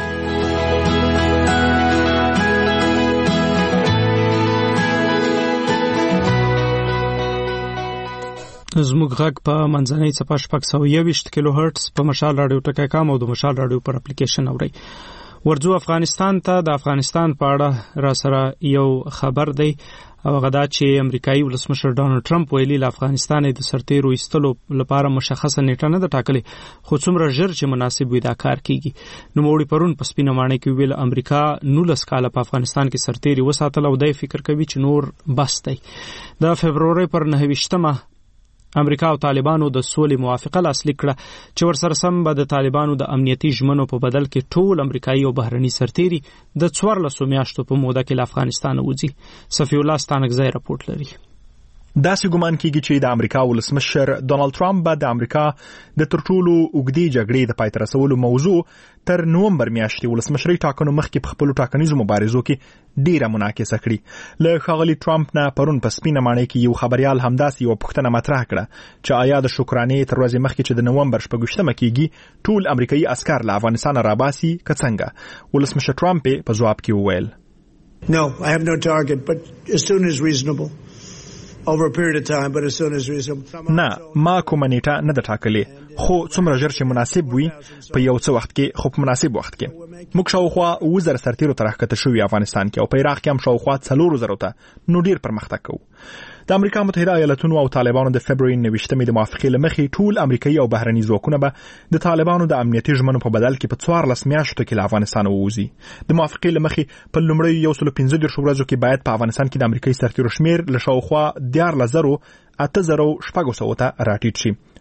زموږ غږ په منځنۍ څپه شپږ سوه یوویشت کیلو هرټز په مشال راډیو ټکی کام او د مشال راډیو پر اپلیکیشن اورئ. ورځو افغانستان ته. د افغانستان په اړه را سره یو خبر دی او هغه دا چې امریکایي ولسمشر ډانلډ ټرمپ ویلي له افغانستان د سرتیرو ایستلو لپاره مشخصه نیټه نه ده ټاکلې خو څومره ژر چې مناسب وي دا کار کیږي. نوموړي پرون په سپینه ماڼۍ کې ویل امریکا نولس کاله په افغانستان کې سرتیري وساتل او دی فکر کوي چې نور بس دی. د فبرورۍ پر نهه ویشتمه امریکا او طالبانو د سولې موافقه لاسلیک کړه چې ورسره سم به د طالبانو د امنیتي ژمنو په بدل کې ټول امریکایي او بهرني سرتیري د څوارلسو میاشتو په موده کې له افغانستانه وځي. صفي الله ستانکزی راپورټ لري. داسې ګمان کیږي چې د امریکا ولسمشر ډونالد ټرمپ به د امریکا د تر ټولو اوږدې جګړې د پای ته رسولو موضوع تر نومبر میاشتې ولسمشرۍ ټاکنو مخکې په خپلو ټاکنیزو مبارزو کې ډیره منعکسه کړي. له ښاغلي ټرمپ نه پرون په سپینه ماڼۍ کې یو خبریال همداسې یوه پوښتنه مطرح کړه چې آیا د شکرانې تر ورځې مخکې چې د نومبر شپږویشتمه کیږي ټول امریکایي عسکر له افغانستانه راباسي که څنګه. ولسمشر ټرمپ په ځواب کې وویل No, I have no target, but as soon as reasonable. Over a period of time, but as soon as reasonable. نه ما کومه نیټه نه ده ټاکلې خو څومره ژر چې مناسب وي په یو څه وخت کې خو په مناسب وخت کې. موږ شاوخوا اووه زره سرتیرو ته راښکته شوي افغانستان کې او په عراق کې هم شاوخوا څلورو زرو ته نو ډیر پرمختګ کوو. د امریکا متحده ایالتونو او طالبانو د فبروري نویشتمې د موافقې له مخې ټول امریکایي او بهرني ځواکونه به د طالبانو د امنیتي ژمنو په بدل کې په څوارلس میاشتو کې له افغانستانه ووځي. د موافقې له مخې په لومړیو یو سلو پنځه دېرشو ورځو کې باید په افغانستان کې د امریکایي سرتیرو شمېر له شاوخوا دیارلس زرو اته زرو شپږو سوو ته راټیټ شي.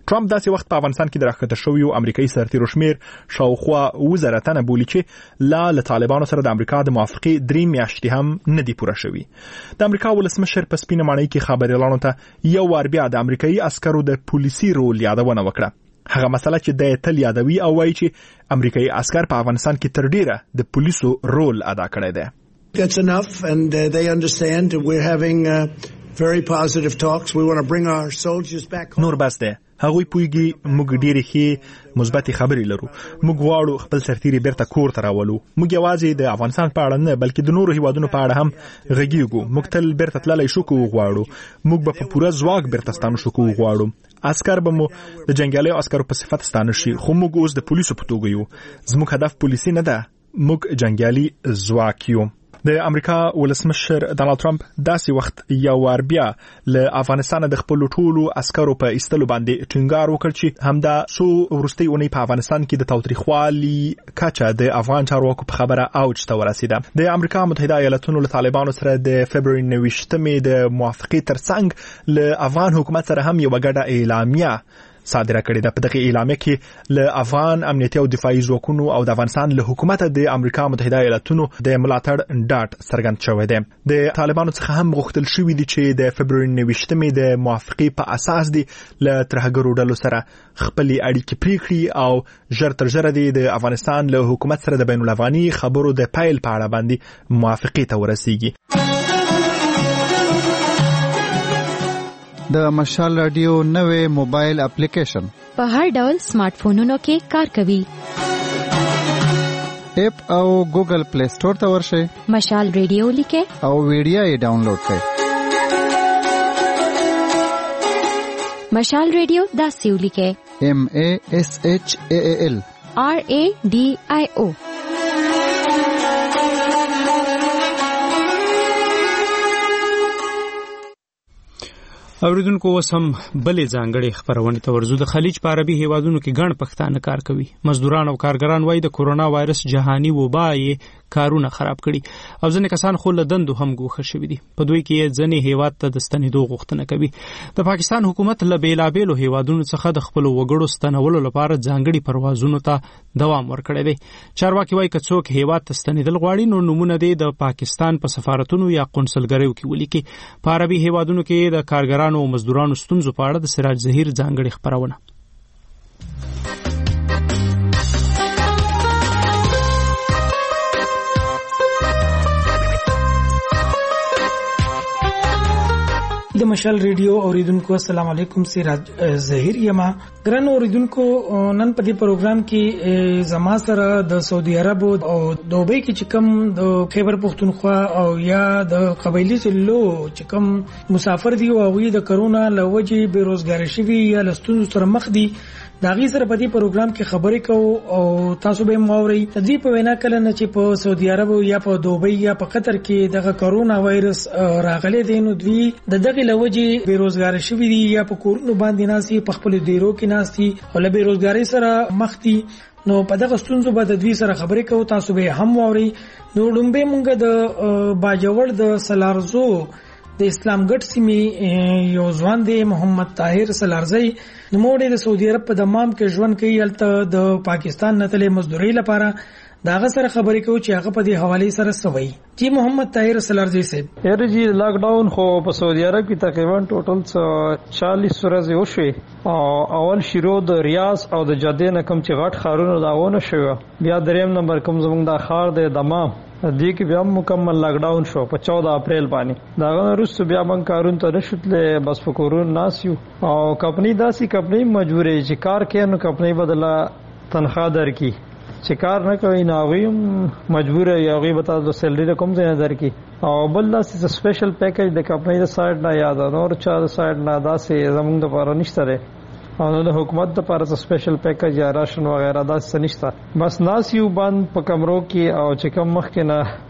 ټرمپ داسې وخت په افغانستان کې د راښکته شویو امریکایي سرتیرو شمیر شاوخوا اوه زره تنه بولي چې لا له طالبانو سره د امریکا د موافقې درې میاشتې هم نه دي پوره شوي. د امریکا ولسمشر په سپینه ماڼۍ کې خبريالانو ته یو وار بیا د امریکایي عسکرو د پولیسي رول یادونه وکړه. هغه مسله چې د تل یادوي او وایي چې امریکایي عسكر په افغانستان کې تر ډیره د پولیسو رول ادا کړی دی. That's enough and uh, they understand we're having uh, very positive talks. We want to bring our soldiers back home. نور بس ده هغوی پویږي موږ ډېری ښې مثبت خبرې لرو. موږ غواړو خپل سرتیري بیرته کور ته راولو. موږ یوازې د افغانستان په اړه نه بلکې د نورو هیوادونو په اړه هم غږیږو. موږ تل بیرته تللی شو کو غواړو. موږ به په پوره ځواک بیرته ستانه شو کو غواړو. عسكر به مو د جنگیالیو عسکرو په صفت ستانه شي خو موږ اوس د پولیسو په توګه یو. زموږ هدف پولیسي نه ده. موږ جنگیالي ځواک یو. د امریکا ولسمشر ډانلډ ټرمپ داسې وخت یو وار بیا له افغانستان د خپل ټولو عسکرو په ایستلو باندې ټینګار وکړ چې همدا سو ورستي اونۍ په افغانستان کې د تاوتریخوالي کچه د افغان چارواکو په خبره اوج ته ورسیده. د امریکا متحده ایالاتونو له طالبانو سره د فبراير نويشتمې د موافقې ترڅنګ له افغان حکومت سره هم یو غډه اعلامیه صادره کړې ده. په دغه اعلامیه کې له افغان امنیتي او دفاعي ځواکونو او د افغانستان له حکومت د امریکا متحده ایالاتونو د ملاتړ ډاډ څرګند شوی دی. د طالبانو څخه هم غوښتل شوی دی چې د فبراير نويشتمې د موافقې په اساس دی له ترهګرو ډلو سره خپل اړیکې پریکړي او ژر تر ژره دی د افغانستان له حکومت سره د بین الافغاني خبرو د پیل په اړه باندې موافقې ته ورسیږي. د مشال رادیو نوې موبایل اپلیکیشن په هر ډول سمارټ فونونو کې کار کوي. اپ او ګوګل پلی سٹور ته ورشئ. مشال رادیو لیکه او ویډیو یې ډاونلوډ کړئ. مشال رادیو دا سیو لیکه M A S H A A L R A D I O. اوریدونکو وسم بلې ځانګړې خبرونه ته ورزو. د خلیج په عربي هیوادونو کې ګڼ پښتانه کار کوي. مزدوران او کارګران وایي د کورونا وایرس جهاني وبا یې کارونه خراب کړي او ځینې کسان خو له دندو هم ګوښه شوي دي. په دوی کې ځینې هیواد ته د ستنېدو غوښتنه کوي. د پاکستان حکومت له بیلابیلو هیوادونو څخه د خپل وګړو ستنولو لپاره ځانګړي پروازونو ته دوام ورکړی دی. چارواکي وایي که څوک هیواد ته ستنېدل غواړي نو نمونه دی د پاکستان په سفارتونو یا قونسلګریو کې ولیکي. په عربي هیوادونو کې د کارګرانو او مزدورانو ستونزو په اړه د سراج ظهیر ځانګړې خبرونه. د مشال ریډیو اوریدونکو السلام علیکم. سراج ظهیر یم. ګران اوریدونکو نن په دې پروګرام کې زما سره د سعودي عرب او دوبۍ کې چې کوم د خیبر پختونخوا او یا د قبایلی سلو چې کوم مسافر دي او وی د کرونا لوجي بیروزګار شوي یا لستون سره مخ دي دا غي سره په دې پروګرام کې خبرې کوو او تاسو به موري تدې په وینا کله نه چې په سعودي عرب یا په دوبۍ یا په قطر کې دغه کرونا وایرس راغلي دي نو دوی د دغه لوجي بیروزګار شوي دي یا په کورونو باندې ناسي په خپل ډیرو کې ناسي او له بیروزګاری سره مخ دي. نو په دغه ستونزو به د دوی سره خبرې کوو تاسو به هم موري. نو لومبه مونږ د باجوړ د سلارزو د اسلام ګټ سیمې یو ځوان دی محمد طاهر سلارزی نو موږ د سعودي عرب په دمام کې ژوند کوي. الته د پاکستان نتلې مزدوري لپاره داغه سره خبرې کوو چې هغه په دې حواله سره سوي. جی محمد طاهر سلارزی صاحب یاره جی لاک ډاون خو په سعودي عرب کې تقریبا ټوټل چالیس ورځې وشوي او اول شروع د ریاض او د جده نه کوم چې غټ خارونه داونه شوی. بیا دریم نمبر کوم زموږ د خار د دمام دې کې بیا مکمل لاک ډاون شو په چودہ اپریل باندې. دا غوښتو بیا من کارون ته نشوتله بس په کورون ناسیو او کمپنی داسي کمپنی مجبورې چې کار کوي نو کمپنی بدلا تنخواه درکې چې کار نه کوي نو هغه مجبور یا هغه به تاسو سیلری کوم ځای نه درکې او بل داسې سپیشل پیکیج د کمپنی د سایډ نه یاد نور چا د سایډ نه داسې زموږ د لپاره نشته ده او د حکومت د لپاره سپیشل پیکیج یا راشن وغیرہ داسې نشته. بس ناسیو باندې په کمرو کې او چې کوم مخ کې نه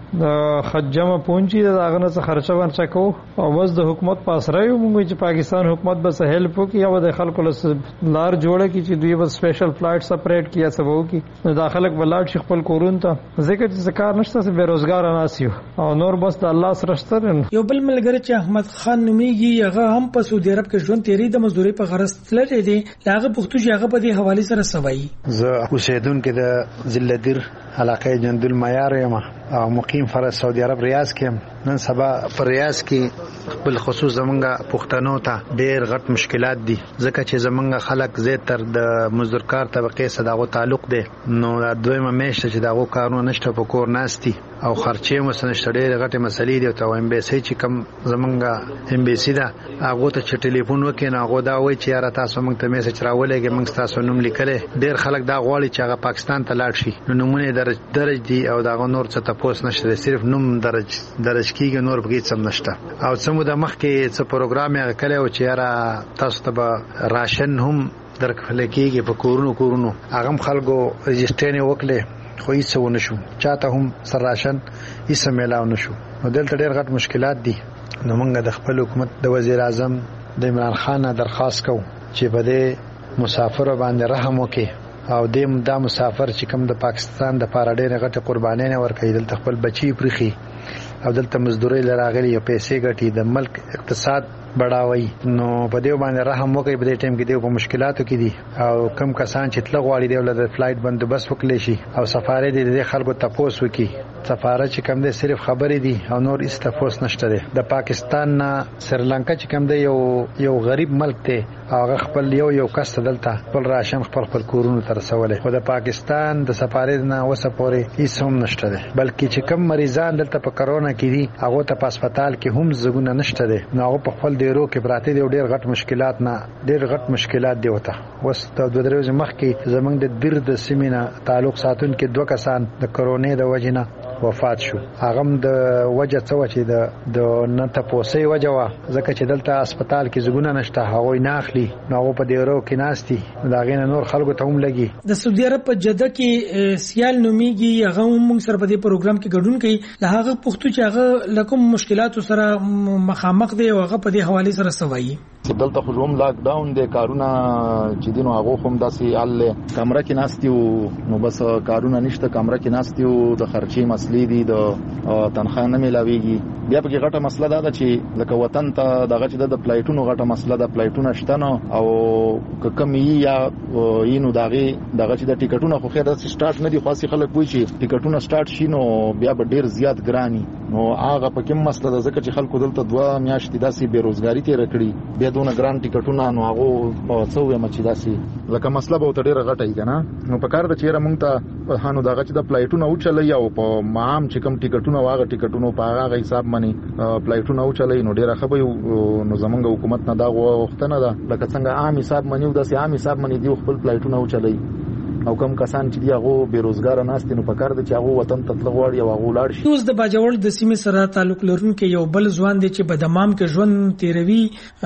د خجمه پونچی د هغه نه خرچه ورچا کو او بس د حکومت پاس رايو موږ چې پاکستان حکومت بس هیلپ وکي او د خلکو له لار جوړه کی چې دوی بس سپیشل فلایټ سپریټ کیا سبو کی داخله بلاټ شي خپل کورون ته ځکه چې کار نشته سه بیروزګار ناسیو او نور بس د الله سره ستر یو بل ملګری چې احمد خان نومیږي هغه هم په سعودي عرب کې ژوند تیری د مزدوري په غرض تللی دی هغه پښتو چې هغه په دې حواله سره سوي زه اوسیدونکو د ضلع علاقه جندل معیار یم او مقیم فر سعودي عرب ریاض کې نن سبا پر ریاض کې بل خصوص زمونږه پښتنو ته ډېر غټ مشکلات دي ځکه چې زمونږه خلک زیات تر د مزدورکار طبقه سره دغه تعلق دی نو د دویمه میاشته چې دغه کارونه نشته په کور ناشتي او خرچې مو سنشته ډېر غټه مسلې دي او ام بي سي چې کم زمونږه ام بي سي دا هغه ته چې ټلیفون وکړي نو هغه دا وایي چې یاره تاسو موږ ته میسج راولېږئ موږ تاسو نوم لیکلې ډېر خلک دا غواړي چې هغه پاکستان ته لاړ شي نو نمونه درج درج دي او دا نور څه تاسو نشته صرف نوم درج درج کیږي نور بګیت سم نشته او څنګه د مخ کې څه پروګرام یې کړی او چې یاره تاسو ته راشن هم درکړل کېږي په کورونو کورونو هغه خلکو رجسټرینګ وکړي خو هیڅ ونه شو چاته هم سر راشن هیڅ میلاو نشو نو دلته ډېر غټ مشکلات دي نو موږ د خپل حکومت د وزیر اعظم د عمران خان درخواست کوو چې په دې مسافر باندې رحم وکړي او دیم دا مسافر چې کوم د پاکستان د پاره ډېر غټه قرباني نه ورکړي دلته خپل بچي پرخي او دلته مزدوري لراغلي او پیسې ګټي د ملک اقتصاد بڑاوي نو په دې باندې رحم وکړي په دې ټیم کې دی په مشکلاتو کې دي او کم کسان چې تل غواړي دی ولر فلایټ بندوبست وکړي شي او سفارې دي د خلکو تپوس وکړي سفارت چې کم دی صرف خبرې دي او نور هیڅ تپوس نشته دی د پاکستان نه سریلانکا چې کم دی یو یو غریب ملک دی هغه خپل یو یو کس دلته خپل راشن خپل خپل کورونو تر رسولې خو د پاکستان د سفارت نه وسه پورې هیڅ هم نشته دی بلکې چې کم مریضان دلته په کرونا کې دي هغه ته په هسپتال کې هم زګونه نشته دی نو هغه په خپل ډیرو کې براته دی ډیر غټ مشکلات نه ډیر غټ مشکلات دی وته وس د دوه درې ورځې مخکې زمنګ د بیر د سیمینا تعلق ساتون کې دوه کسان د کرونا د وجنه وفات شو هغه د وجه څه و چې د د نه تاسو وجه وا ځکه چې دلته هسپتال کې زګونه نشته هغه نه اخلي نو په ډیرو کې ناشتي دا غینه نور خلکو ته هم لګي د سعودي عرب په جده کې سیال نومیږي هغه موږ سره په دې پروګرام کې ګډون کوي له هغه پښتو چې هغه لکم مشکلات سره مخامخ دي او هغه په دې حواله سره سوي دلته خو هم لاک ډاون دي کارونه چې دینو هغه هم داسې ال کمره کې ناشتي نو بس کارونه نشته کمره کې ناشتي او د خرچي مسلې دي د تنخواه نه ملاويږي بیا په کې غټه مسله ده چې لکه وطن ته دغه چې د فلایټونو غټه مسله ده فلایټونه شته نو او کمی یا اینو دغه دغه چې د ټیکټونو خو خیر د سٹارټ نه دي خاصي خلک وایي چې ټیکټونه سٹارټ شي نو بیا به ډیر زیات ګراني نو هغه په کوم مسله ده ځکه چې خلکو دلته دوه میاشتې داسې بیروزګاری تیر کړی بیا دونه ګران ټیکټونه نو هغه څو یم چې داسې لکه مسله به ډیره غټه ای کنه نو په کار د چیرې مونږ ته هانو دغه چې د فلایټونو او چلای او په مام چې کوم ټیکټونه واغه ټیکټونو په هغه حساب منی فلایټونه او چلای نو ډیره خبر نو زمونږ حکومت نه دا غوښتنه ده لکه څنګه عام حساب منی او داسې عام حساب منی دی خپل فلایټونه او چلای او کم کسان چې دی هغه بیروزګار ناست نو په کار د چې هغه وطن ته تلغواړي او هغه لاړ شي اوس د باجوړ د سیمې سره تعلق لرونکي یو بل ځوان دی چې په دمام کې ژوند تیروي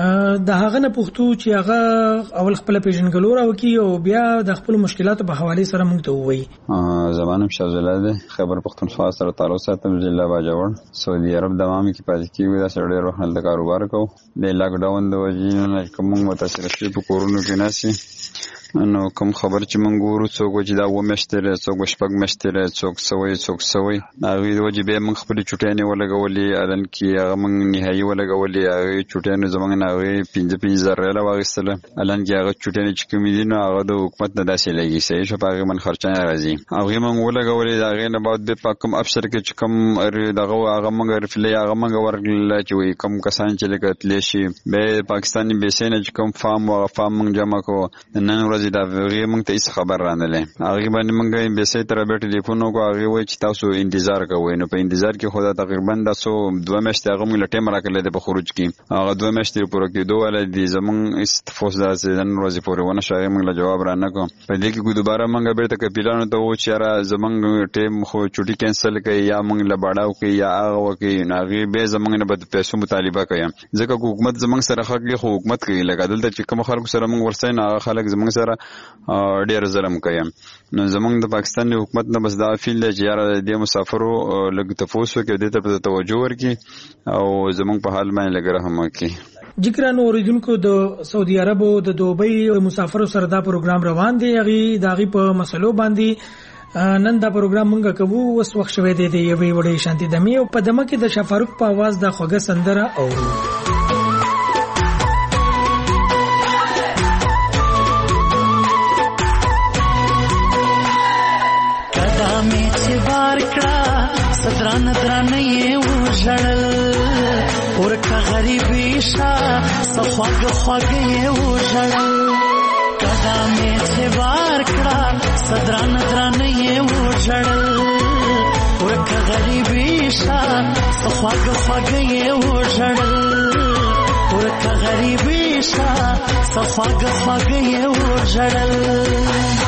د هغه نه پښتو چې هغه اول خپل پیژنګلو راوکي او بیا د خپل مشکلاتو په حواله سره موږ ته وایي زمانم شاوزله ده خبر پښتونخوا سره تعلق ساتم ضلع باجوړ سعودي عرب دمام کې پاتې کیږي دا سره ډېر وخت د کاروبار کو د لاک ډاون د وجې نه کوم متاثر شي په کورونو کې ناسي نو کوم خبر چې مونږ ورو څوک چې دا و مشتره څوک شپږ مشتره څوک سوي څوک سوي هغه د وجې به مونږ خپل چټیانه ولګولې الان کې هغه مونږ نهایي ولګولې هغه چټیانه زمونږ نه هغه پنځه پنځه زره لا واغستله الان کې هغه چټیانه چې کوم دي نو هغه د حکومت نه داسې لګي صحیح شو هغه من خرچانه راځي هغه مونږ ولګولې هغه نه بعد به پاکم افسر کې چې کوم دغه هغه مونږ رفلې هغه مونږ ورغله چې وي کوم کسان چې لګتل شي به پاکستاني بیسینه چې کوم فارم او فارم مونږ جمع کو نن ورځ دا هغه مونږ ته هیڅ خبر رانلې هغه باندې مونږ به سي تر به ټلیفون وکړو هغه وای چې تاسو انتظار کوئ نو په انتظار کې خدا تقریبا تاسو دوه میاشتې هغه مونږ لټه مراکله د خروج کې هغه دوه میاشتې پوره کېدو ول دي زمون استفوس داسې نن ورځې پورې ونه شوی مونږ له جواب را نه کوم په دې کې دوباره مونږ به ته کپیلانو ته و چې را زمونږ ټیم خو چټي کینسل کړي یا مونږ له باډاو کې یا هغه وکي هغه به زمونږ نه بد پیسو مطالبه کوي ځکه حکومت زمونږ سره خلک خو حکومت کوي لکه دلته چې کوم خلک سره مونږ ورسې نه خلک زمونږ سره سره ډیر ظلم کوي. نو زمونږ د پاکستان حکومت نه بس دا فیل دی چې یاره د مسافرو لږ تفوس وکړي، دې ته توجه ورکړي او زمونږ په حال باندې لږ رحم وکړي. جګرانو اوریدونکو د سعودي عرب او د دوبۍ مسافرو سره دا پروګرام روان دی. هغه د هغه په مسلو باندې نن دا پروګرام مونږ کوو. اوس وخت شوی دی د یوې وړې شانتي دمي او په دمه کې د شفاروق په आवाज د خوږه سندره او دران دران یې وژړل ورکه غریبي شا صخواګ خواګ یې وژړل قدمې چې بار کړه صدران دران یې وژړل ورکه غریبي شا صخواګ خواګ یې وژړل ورکه غریبي شا صخواګ خواګ یې وژړل.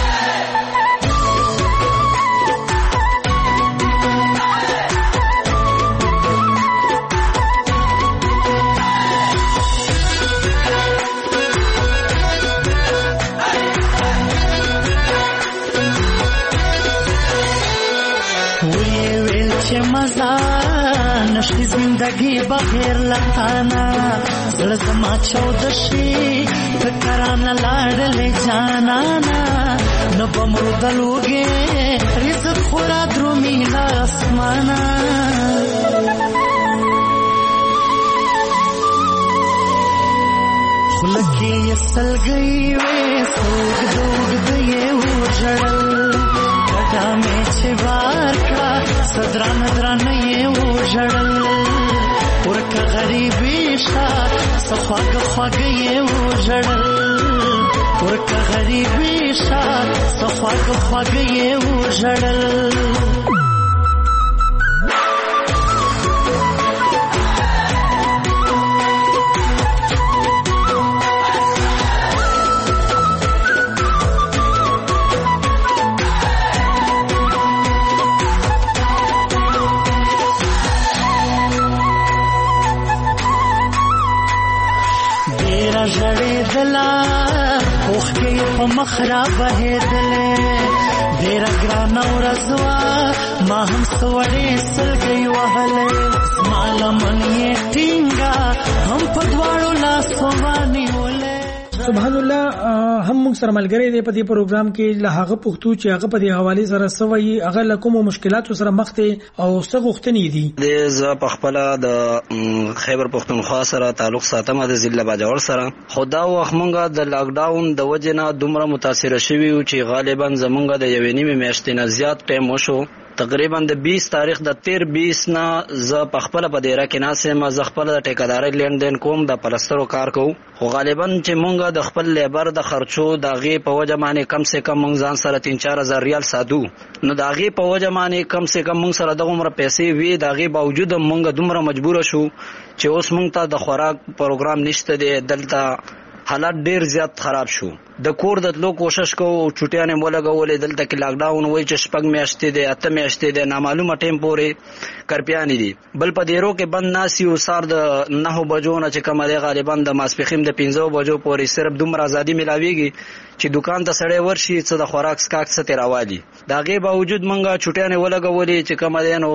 نشتی زندگی بغیر لتانا زړه زما چود شي فکرانه لاړلې جانانا نه بمرو دلوګې رزق خورا درومي لاسمانا خلکې سلګي وې سوګ دوګ دې وژړل کټا مې چې وار کړه صدران دران یې وژړل ورکه غریبي شا صخواګ خواګ یې وژړل ورکه غریبي شا صخواګ خواګ یې وژړل. ژړېدله اوښکې په مخ را بهېدلې ډېره ګرانه ورځ وه ما هم څه وړې سلګۍ وهلې زما لمن یې ټینګه هم په دواړو لاسو ونیولې. سبحان الله هم موږ سره ملګری دی په دې پروګرام کې له هغه پښتو چې هغه په دې حواله سره سوي هغه لکوم مشکلاتو سره مخ ته او څه غوښتنې دي. د ز په خپل د خیبر پښتونخوا سره تعلق ساتم د ضلع باجوړ سره خدا وخت مونږه د لاک ډاون د وجنه دومره متاثر شوي چې غالبا زمونږ د یوې نیمه میاشتې نه زیات ټیم وشو. تقریبا د بیس تاریخ د تیر بیس نه ز په خپل په دیره کې ناسه ما ز خپل د ټیکاداري لین دین کوم د پلسترو کار کوم خو غالبا چې مونږه د خپل لیبر د خرچو د غي په وجه باندې کم سے کم مونږ ځان سره تین چار هزار ریال ساتو نو د غي په وجه باندې کم سے کم مونږ سره د عمر پیسې وی د غي باوجود مونږ دومره مجبور شو چې اوس مونږ ته د خوراک پروګرام نشته دی. دلته حالات ډیر زیات خراب شو. د کور د تلو کوشش کوو چټیانه مولګولې دلته کې لاک ډاون وای چې شپږ میاشتې دي اته میاشتې دي نامعلومه ټیم پورې کرپیانې دي. بل په دیرو کې بند ناسي او سار د نه بجو نه چې کومه دی غالبا د ماسپخیم د پنځه بجو پورې صرف دومره ازادي ملاويږي چې دکان ته سړی ورشي څه د خوراک سکاک څه راوالي. دا غي باوجود مونږه چټیانه ولګولې چې کومه دی نو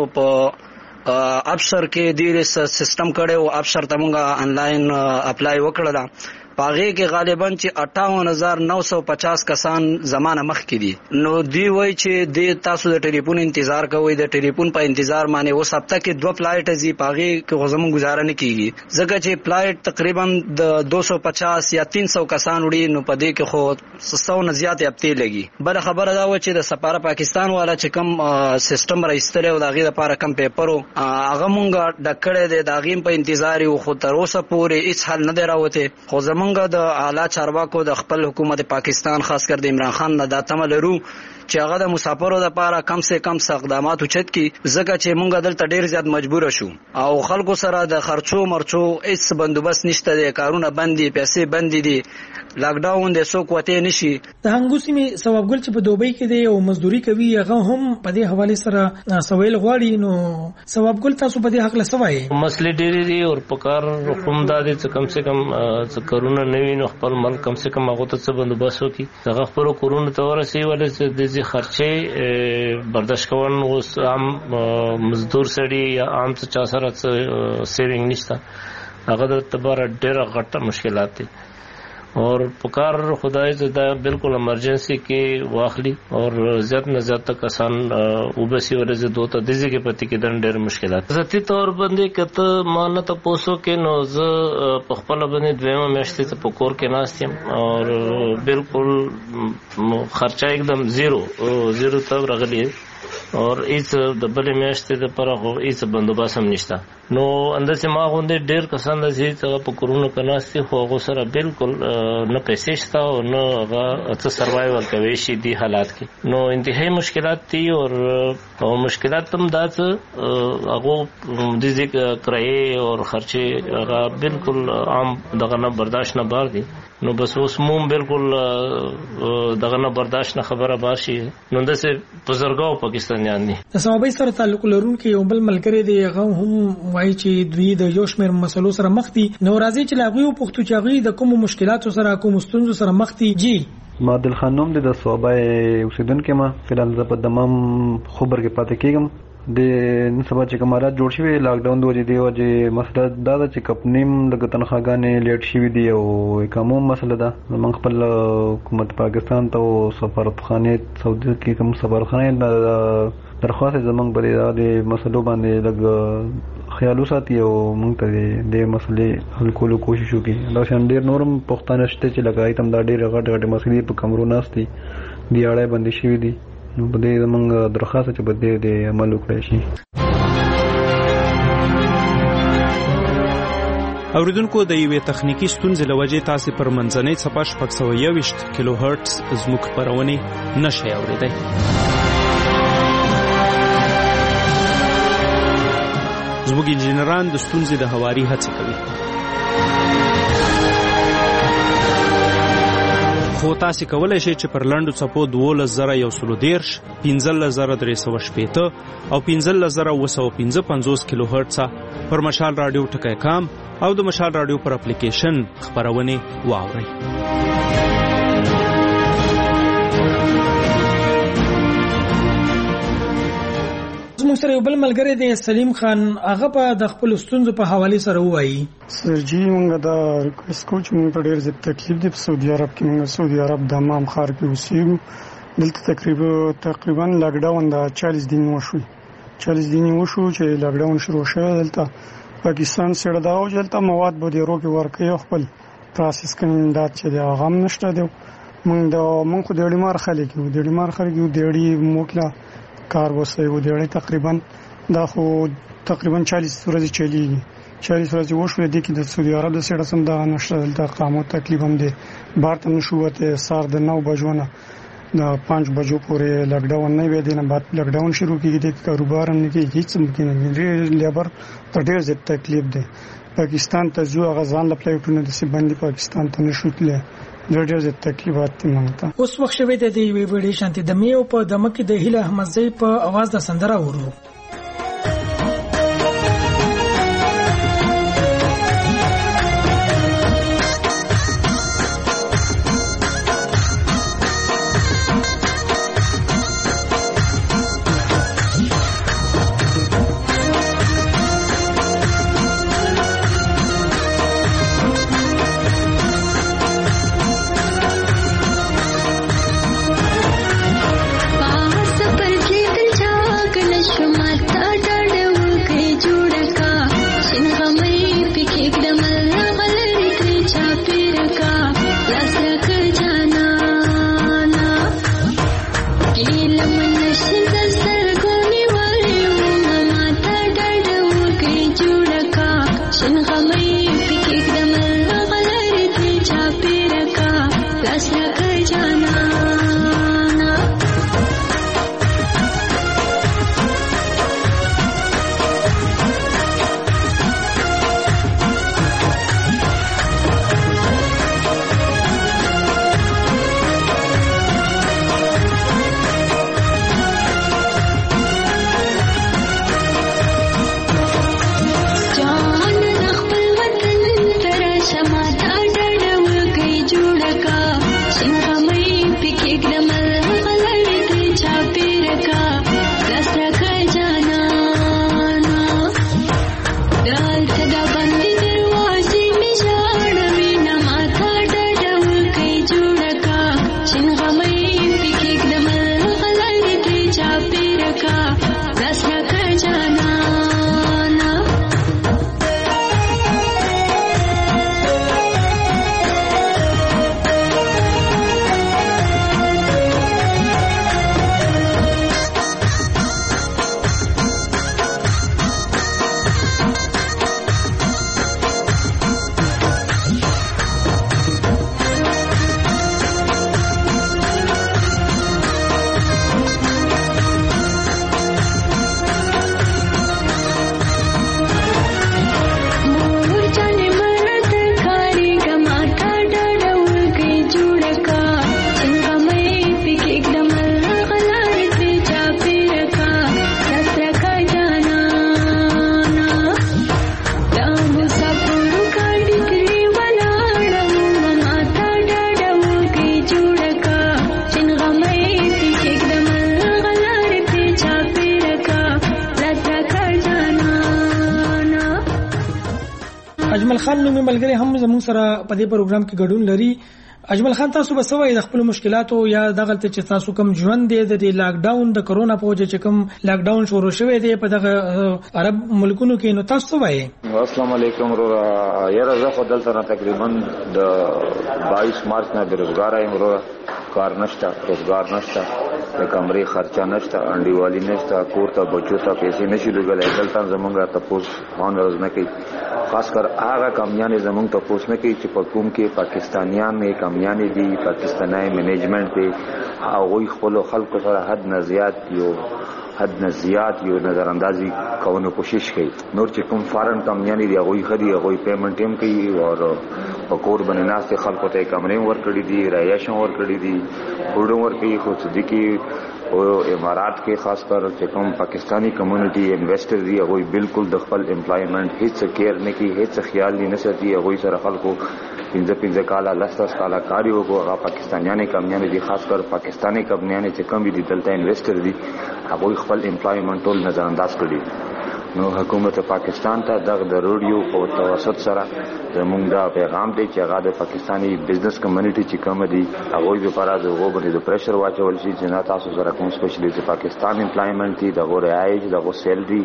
په افسر کې ډیر سیستم کړي او افسر ته مونږه انلاین اپلای وکړل. باغې کې غالبا چې اٹھاون هزار نو سو پچاس کسان زمانه مخ کې دي نو دی وای چې د تاسو د ټلیفون انتظار کوئ د ټلیفون په انتظار باندې و هفته کې دوه فلایټ زی باغې کې غوښمن گزاره نه کیږي ځکه چې فلایټ تقریبا د دو سو پچاس یا تین سو کسان وړي نو په دې کې خو څو نه زیات هفته لګي. بل خبره دا و چې د سفاره پاکستان والا چې کم سیستم راځتره او دغه لپاره کم پیپرو هغه مونږه ډکړې د داغیم په انتظار یو خو تر اوسه پورې هیڅ حل نه دی راوته. خو زمونږ د اعلی چارواکو د خپل حکومت پاکستان خاص کر د عمران خان نه د تمل رو چې هغه د مسافرو لپاره کم سے کم اقدامات وچت کی ځکه چې مونږ دلته ډیر زیات مجبور شو او خلکو سره د خرچو مرچو هیڅ بندوبست نشته دی. کارونه بندي پیسې بندي دي لاک ډاون د سو کوته نشي. د هنګوسی می ثوابګل چې په دوبۍ کې دی او مزدوري کوي هغه هم په دې حواله سره سویل غواړي نو ثوابګل تاسو په دې حق له سوای مسلې ډېری دي او په کار حکومت د کم سے کم څکرونه کورونه نه وي نو خپل ملک کم سے کم هغه ته څه بندوبست وکړي هغه خپل کورونه ته ورسي ولې د دې خرچې برداشت کول اوس عام مزدور سړي یا عام څه چا سره څه سیوینګ نشته هغه د تباره ډېره غټه مشکلات دي اور پکار خدای ته دا بالکل ایمرجنسی کې واخلي اور زیات نه زیات کسان وبسي ورزه دوته دزي کې پتی کې دن ډېر مشکلات ذاتی طور باندې کته مان ته پوسو کې نو ز په خپل باندې دویمه میاشتې ته پکور کې ناستم اور بالکل خرچه एकदम زیرو زیرو ته راغلي اور ایس د بلې میاشتې د پرغه ایس بندوبست هم نشته نو اندسه ما غونډه ډېر کسان د چې په کورونو کې ناستي خو هغه سره بالکل نه پیسې شته او نه هغه څه سروایوال کوي شي دي حالات کې نو انتهایی مشکلات دي او مشکلات هم دا څه هغه د دې کرایه او خرچه هغه بالکل عام دغه نه برداشت نه بار دي نو بس اوس موم بالکل دغه نه برداشت نه خبره باشي نو دسه بزرګاو پاکستانیان دي د سمابي سره تعلق لرونکي یو بل ملګری دی هغه هم وایي چې دوی د یو شمېر مسلو سره مخ دي نو راځي چې لاغوي او پښتو چاغي د کوم مشکلاتو سره کوم ستونزو سره مخ دي جی مادل خانم د صوبای اوسیدونکو ما فلال ز په دمام خبر کې پاتې کېږم د نن سبا چې کومارات جوړ شوی لاک ډاون د وجې دی او چې مسله دا د چې کپنیم د تنخواګانې لیټ شوی دی او کومه مسله ده موږ خپل حکومت پاکستان ته سفارتخانه سعودي کې کوم سفارتخانه درخواست زمونږ بلې د مسلو باندې لږ خیال وساتي او موږ ته د مسلې حل کولو کوشش وکړي دا شان ډېر نورم پښتانه شته چې لګای تم دا ډېر غټ غټ مسلې په کمرو ناستي دی اړای باندې شوی دی نو په دې زمونږ درخواست چې په دې د عمل وکړي شي اوریدونکو د یوې تخنیکی ستونزې لوجې تاسو پر منځنۍ صفحه شپږ سوه یوویشت کیلو هرتز زموږ خبرونه نشئ اوریدای زموږ انجنیران د ستونزې د هواري هڅه کوي خو تاسو کولای شئ چې پر لاندو صفو دولس زره یو سل دیرش پنځلس زره درې سوه شپېته او پنځلس زره اوه سوه پنځه پنځوس کیلو هرتز پر مشال رادیو ټکی کام او د مشال رادیو پر اپلیکیشن خبرونه واورئ زموږ سره یو بل ملګری دی سلیم خان هغه په د خپل ستونزو په حواله سره وایي سرجی موږ دا ریکوست کوو چې موږ په ډېر زیات تکلیف دی په سعودي عرب کې موږ سعودي عرب د دمام ښار کې اوسېږو دلته تقریبا تقریبا لاک ډاون د چالیس دین وشو چالیس دین وشو چې لاک ډاون شروع شوه دلته پاکستان سره دا او دلته مواد به ډیرو کې ورکوي خپل پروسس کوي دا چې دا غم نشته دی موږ دا موږ خو د ډېر مار خلک یو د ډېر مار خلک یو د ډېر موکلا کار وسه یو د ډېر تقریبا دا خو تقریبا چالیس ورځې چلیږي چالیس ورځې وشو د کې د سعودي عرب د سره سم دا نشته د قامو تکلیف هم دی بار ته نشوته سار د نو بجونه د پنځه بجو پورې لاک ډاون نه وي دینه بعد لاک ډاون شروع کیږي د کاروبار هم نه کیږي هیڅ ممکن نه دی لیبر ته ډېر زیات تکلیف دی پاکستان ته جو غزان ل پلیټونه د سی باندې پاکستان ته نشوتله ډېر زیات تکلیفات دي مونږ اوس وخت شوی د دې ویډیو شانتي د میو په دمکه د هیله احمدزی په आवाज د سندره ورو पर जीत जाग न शुमार اجمل خان نومي ملګری هم زموږ سره په دې پروګرام کې ګډون لري. اجمل خان تاسو به سوای د خپل مشکلاتو یا دغه چې تاسو کوم ژوند دی د لاک ډاون د کرونا په وجه چې کوم لاک ډاون شروع شوی دی په دغه عرب ملکونو کې، نو تاسو وایي. السلام علیکم ورو یاره زه خو دلته تقریبا د باییس مارچ نه بیروزګار یم ورو، کار نشته، روزګار نشته، د کمرې خرچه نشته، انډیوالي نشته، کور ته بچو ته پیسې نشي لګولای. دلته زمونږ تپوس هون ورځ نه کوي، خاص کر هغه کمیانې زمونږ تپوس نه کوي چې په کوم کې پاکستانیان یې کمیانې دي، پاکستاني منیجمنت دی، هغوی خپلو خلکو سره حد نه زیات یو حد نه زیات یو نظر اندازي کولو کوشش کوي. نور چې کوم فارن کمپنیانی دی هغوی خدي هغوی پیمنټ هم کوي او په کور باندې ناست خلکو ته کمرې ورکړي دي، رایش ورکړي دي، فوډ ورکړي. خو صدیقي او امارات کې خاص کر چې کوم پاکستانی کمیونټي انویسټر دي هغوی بالکل د خپل امپلایمنٹ هیڅ کیر نه کوي، هیڅ خیال نه ساتي. هغوی سره خلکو پنځه پنځه کاله لس کاله کار وکړو. هغه پاکستانیانې کمپنیانې دي، خاص کر پاکستاني کمپنیانې چې کوم دي دلته انویسټر دي هغوی خپل امپلایمنٹ ټول نظر انداز کړي. نو حکومت پاکستان ته دغه د روډیو په توسط سره زموږ دا پیغام دی چې هغه د پاکستاني بزنس کمیونټي چې کوم دي هغوی لپاره د هغو باندې د پریشر واچول شي چې نه تاسو سره کوم سپیشلی د پاکستان امپلایمنٹ دي، دغه رایج، دغه سیلري،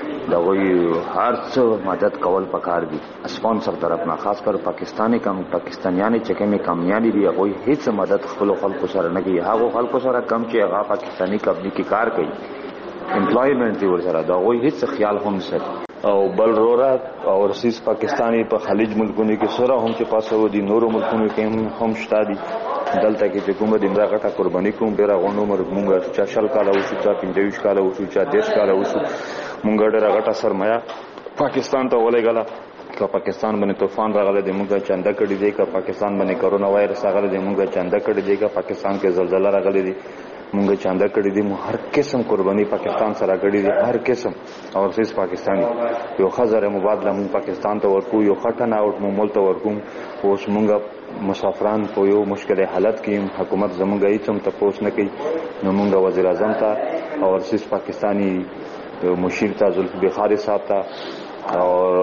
دغه هر څه مدد کول پکار دي اسپانسر طرف نه. خاص کر پاکستاني کم پاکستانیانې چې کومې کمیانې دي هغوی هیڅ مدد خپلو خلکو سره نه کوي. هغو خلکو سره کم چې هغه پاکستاني کمپني کې کار کوي، امپلایمنٹ دی ورسره، دا هغوی هیڅ خیال هم ساتي. او بل رورا او رسیس پاکستانی په خلیج ملکونو کې سره هم چې پاسو دي، نورو ملکونو کې هم شته دي. دلته کې چې کومه د امرا غټه قرباني کوم ډیره غونډو مرګ مونږ چې شل کاله وشو، چې پنځه ویشت کاله وشو، چې دیش کاله وشو، مونږ ډیره غټه سرمایه پاکستان ته ولېږله. که پاکستان باندې طوفان راغلی دی مونږ چنده کړي دی، که پاکستان باندې کرونا وایرس راغلی دی مونږ چنده کړي دی، که پاکستان کې زلزلہ راغلی دی مونږ چنده کړي دي. مو هر قسم قرباني پاکستان سره کړي دي، هر قسم. او سیس پاکستانی یو خزر مبادله مونږ پاکستان ته ورکو، یو خټه نه اوټ مو ملک ته ورکو. اوس مونږ مسافران په یو مشکل حالت کې حکومت زمونږ هیڅ هم تپوس نه کوي. نو مونږ وزیر اعظم ته او سیس پاکستانی مشیر ته زلفی بخاری صاحب ته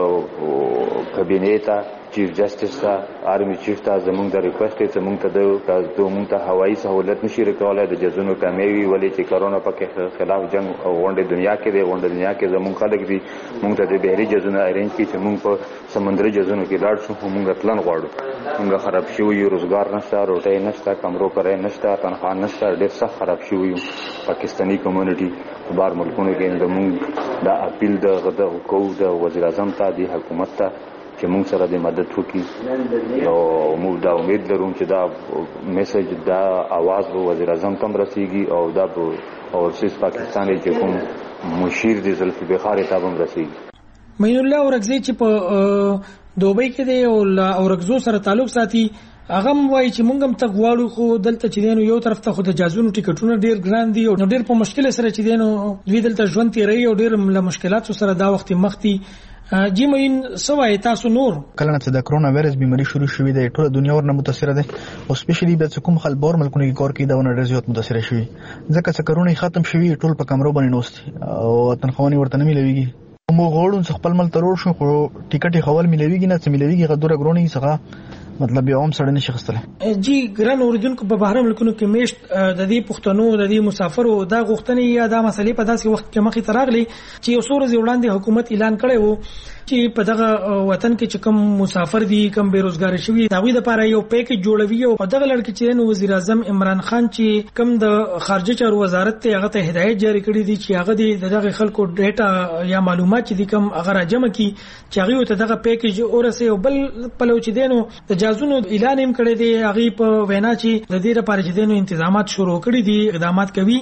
او کابینه ته چیف جسټس ته آرمی چیف ته زمونږ د ریکوست دی چې مونږ ته د مونږ ته هوایي سهولت نشي راکولی، د جزونو کمی وي، ولې چې کرونا پکې خلاف جنگ او غونډې دنیا کې دی. غونډې دنیا کې زمونږ خلک دي، مونږ ته د بحري جزونه ارینج کړي چې مونږ په سمندري جزونو کې لاړ شو. خو مونږ تلن غواړو، مونږ خراب شوي یو، روزګار نشته، روټۍ نشته، کمرو کرای نشته، تنخواه نشته، ډېر سخت خراب شوي یو. پاکستاني کمیونټي په بار ملکونو کې زمونږ دا اپیل د کوو د وزیر اعظم ته، د حکومت ته چې مونږ سره د مدد وکړي. او موږ دا امید لرو چې دا میسج، دا आवाज به وزیر اعظم ته رسیږي او دا به اورسیز پاکستاني چې کوم مشیر دی زلفی بخاری ته هم رسیږي. مین الله اورګزی چې په دوبۍ کې دی او اورګزو سره تعلق ساتي، هغه وایي چې مونږ هم ته غواړو، خو دلته چې دینو یو طرف ته خو د جازونو ټیکټونه ډیر ګران دي او ډیر په مشکل سره چې دینو دوی دلته ژوند تیروي او ډیر له مشکلاتو سره دا وخت مخ دي. جی مین سوای تاسو نور کله چې د کرونا وایرس بیماری شروع شوې ده ټول دنیا ورنه متاثر ده او سپیشلی د کوم خلک بور ملکونو کې کار کوي دا ونه ډېر زیات متاثر شوی، ځکه چې کرونا ختم شوی ټول په کمرو باندې نوست او تنخوانی ورته نه ملويږي. مو غوړون څخه خپل مل ترور شو، خو ټیکټ خول ملويږي نه، چې ملويږي غدوره ګرونی څخه مطلب یو هم سړی نشي خستله. جی ګران اوریدونکو په بهر ملکونو کې میشت د دې پښتنو د دې مسافرو دا غوښتنې یا دا مسلې په داسې وخت کې مخې ته راغلي چې یو څو ورځې وړاندې حکومت اعلان کړی وو چې په دغه وطن کې چې کوم مسافر دي، کوم بیروزګار شوي، هغوی لپاره یو پیکیج جوړوي. او دغه لړ کې چې وزیر اعظم عمران خان چې کوم د خارجه چارو وزارت ته هغه ته هدایت جاری کړی دي چې هغه د دغه خلکو ډیټا یا معلومات چې دي کوم هغه راجمع کړي چې هغوی ته دغه پیکیج ورسوي. او بل پلو چې دینو د جازونو اعلان هم کړی دی، هغوی په وینا چې د دې لپاره چې دینو انتظامات شروع کړي دي، اقدامات کوي.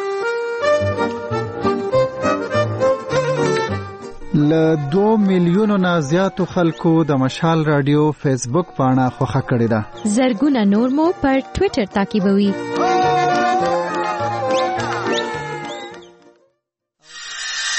ل دو میلیونو نه زیاتو خلکو د مشال رادیو فیسبوک پاڼه خوښه کړې ده. زرګونه نور مو پر ټوئیټر تعقیبوي.